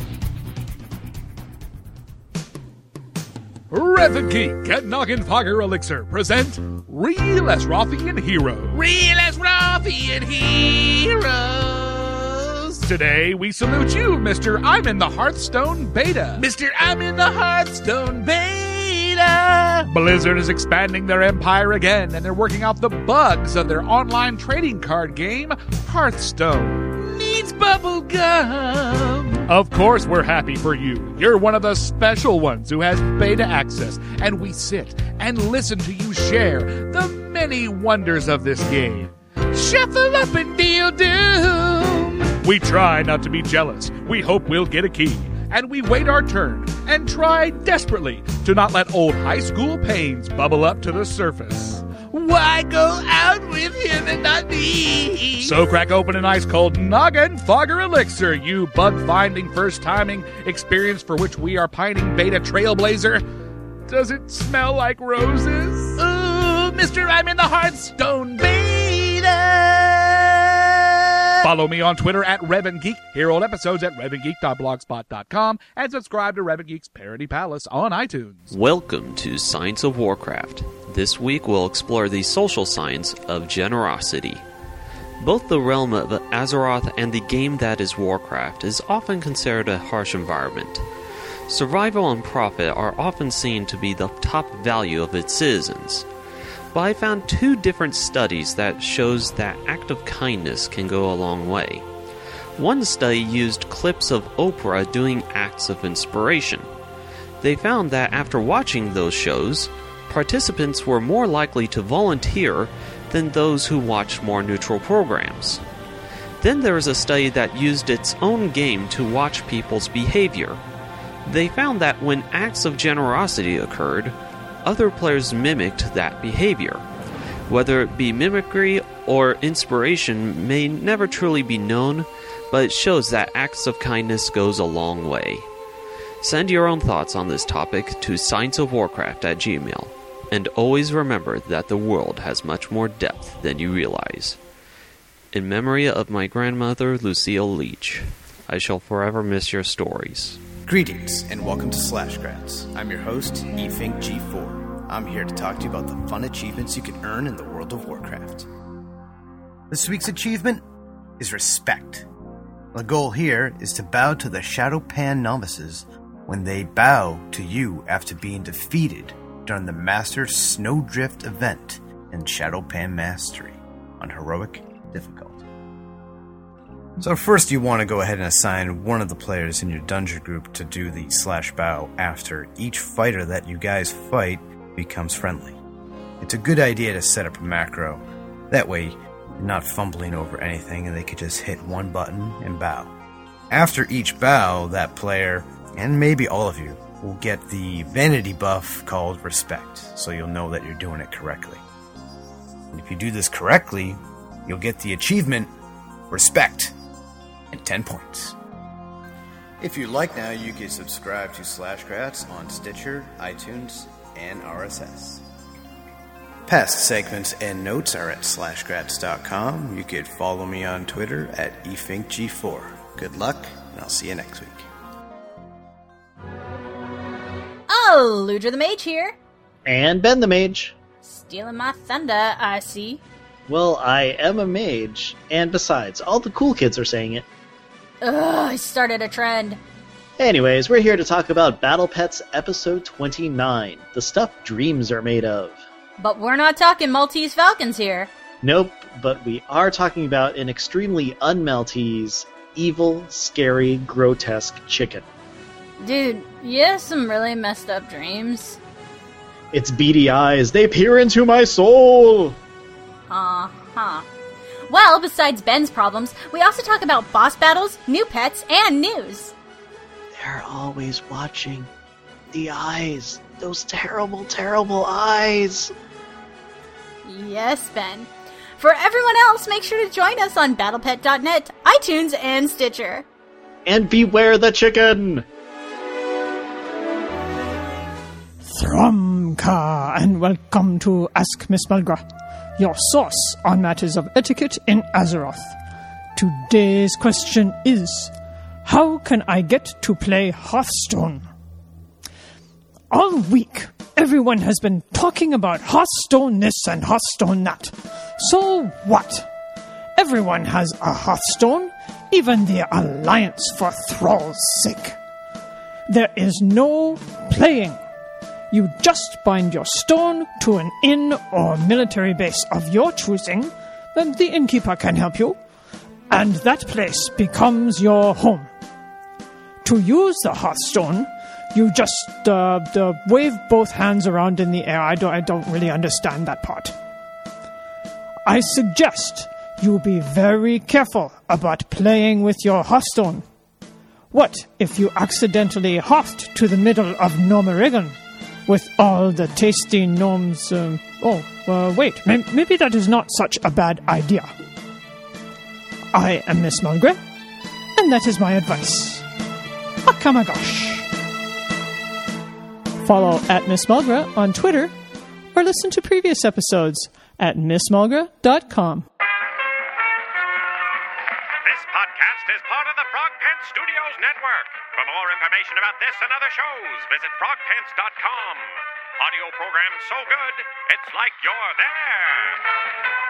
Revan Geek and Noggin Fogger Elixir present Real Azerothian Heroes. Real Azerothian Heroes. Today we salute you, Mr. I'm in the Hearthstone Beta. Mr. I'm in the Hearthstone Beta. Blizzard is expanding their empire again, and they're working out the bugs of their online trading card game, Hearthstone. Needs bubble gum. Of course we're happy for you. You're one of the special ones who has beta access, and we sit and listen to you share the many wonders of this game. Shuffle up and deal doom. We try not to be jealous. We hope we'll get a key. And we wait our turn and try desperately to not let old high school pains bubble up to the surface. Why go out with him and not me? So crack open an ice cold Noggin Fogger Elixir, you bug-finding, first-timing experience for which we are pining beta trailblazer. Does it smell like roses? Ooh, Mr. I'm in the Hearthstone Beta. Follow me on Twitter at RevanGeek, hear old episodes at RevanGeek.blogspot.com, and subscribe to Revan Geek's Parody Palace on iTunes. Welcome to Science of Warcraft. This week we'll explore the social science of generosity. Both the realm of Azeroth and the game that is Warcraft is often considered a harsh environment. Survival and profit are often seen to be the top value of its citizens. But I found 2 different studies that shows that act of kindness can go a long way. One study used clips of Oprah doing acts of inspiration. They found that after watching those shows, participants were more likely to volunteer than those who watched more neutral programs. Then there was a study that used its own game to watch people's behavior. They found that when acts of generosity occurred, other players mimicked that behavior. Whether it be mimicry or inspiration may never truly be known, but it shows that acts of kindness goes a long way. Send your own thoughts on this topic to scienceofwarcraft@gmail.com. And always remember that the world has much more depth than you realize. In memory of my grandmother, Lucille Leach, I shall forever miss your stories. Greetings and welcome to Slashgrats. I'm your host, eFinkG4. I'm here to talk to you about the fun achievements you can earn in the World of Warcraft. This week's achievement is Respect. The goal here is to bow to the Shadowpan novices when they bow to you after being defeated during the Master Snowdrift event in Shadowpan Mastery on Heroic difficulty. So first you want to go ahead and assign one of the players in your dungeon group to do the /bow after each fighter that you guys fight becomes friendly. It's a good idea to set up a macro. That way you're not fumbling over anything and they could just hit one button and bow. After each bow, that player, and maybe all of you, will get the vanity buff called Respect, so you'll know that you're doing it correctly. And if you do this correctly, you'll get the achievement Respect. 10 points. If you like now, you can subscribe to Slashgrats on Stitcher, iTunes, and RSS. Past segments and notes are at slashgrats.com. You could follow me on Twitter at eFinkG4. Good luck, and I'll see you next week. Oh, Ludra the Mage here. And Ben the Mage. Stealing my thunder, I see. Well, I am a mage, and besides, all the cool kids are saying it. Ugh, I started a trend. Anyways, we're here to talk about Battle Pets Episode 29, the stuff dreams are made of. But we're not talking Maltese Falcons here. Nope, but we are talking about an extremely un-Maltese, evil, scary, grotesque chicken. Dude, you have some really messed up dreams. Its beady eyes, they peer into my soul! Uh-huh. Well, besides Ben's problems, we also talk about boss battles, new pets, and news. They're always watching. The eyes. Those terrible, terrible eyes. Yes, Ben. For everyone else, make sure to join us on BattlePet.net, iTunes, and Stitcher. And beware the chicken! Thrumka, and welcome to Ask Miss Mulgra, your source on matters of etiquette in Azeroth. Today's question is, how can I get to play Hearthstone? All week, everyone has been talking about Hearthstone this and Hearthstone that. So what? Everyone has a Hearthstone, even the Alliance for Thrall's sake. There is no playing. You just bind your stone to an inn or military base of your choosing, then the innkeeper can help you, and that place becomes your home. To use the Hearthstone, you just wave both hands around in the air. I don't really understand that part. I suggest you be very careful about playing with your Hearthstone. What if you accidentally hearthed to the middle of Gnomerigan? With all the tasty gnomes... wait. Maybe that is not such a bad idea. I am Miss Mulgrew, and that is my advice. Akamagosh. Follow at Miss Mulgrew on Twitter, or listen to previous episodes at missmulgrew.com. This podcast is part of the Frog Pants Studios Network. For more information about this and other shows, visit frogpants.com. Audio program so good, it's like you're there.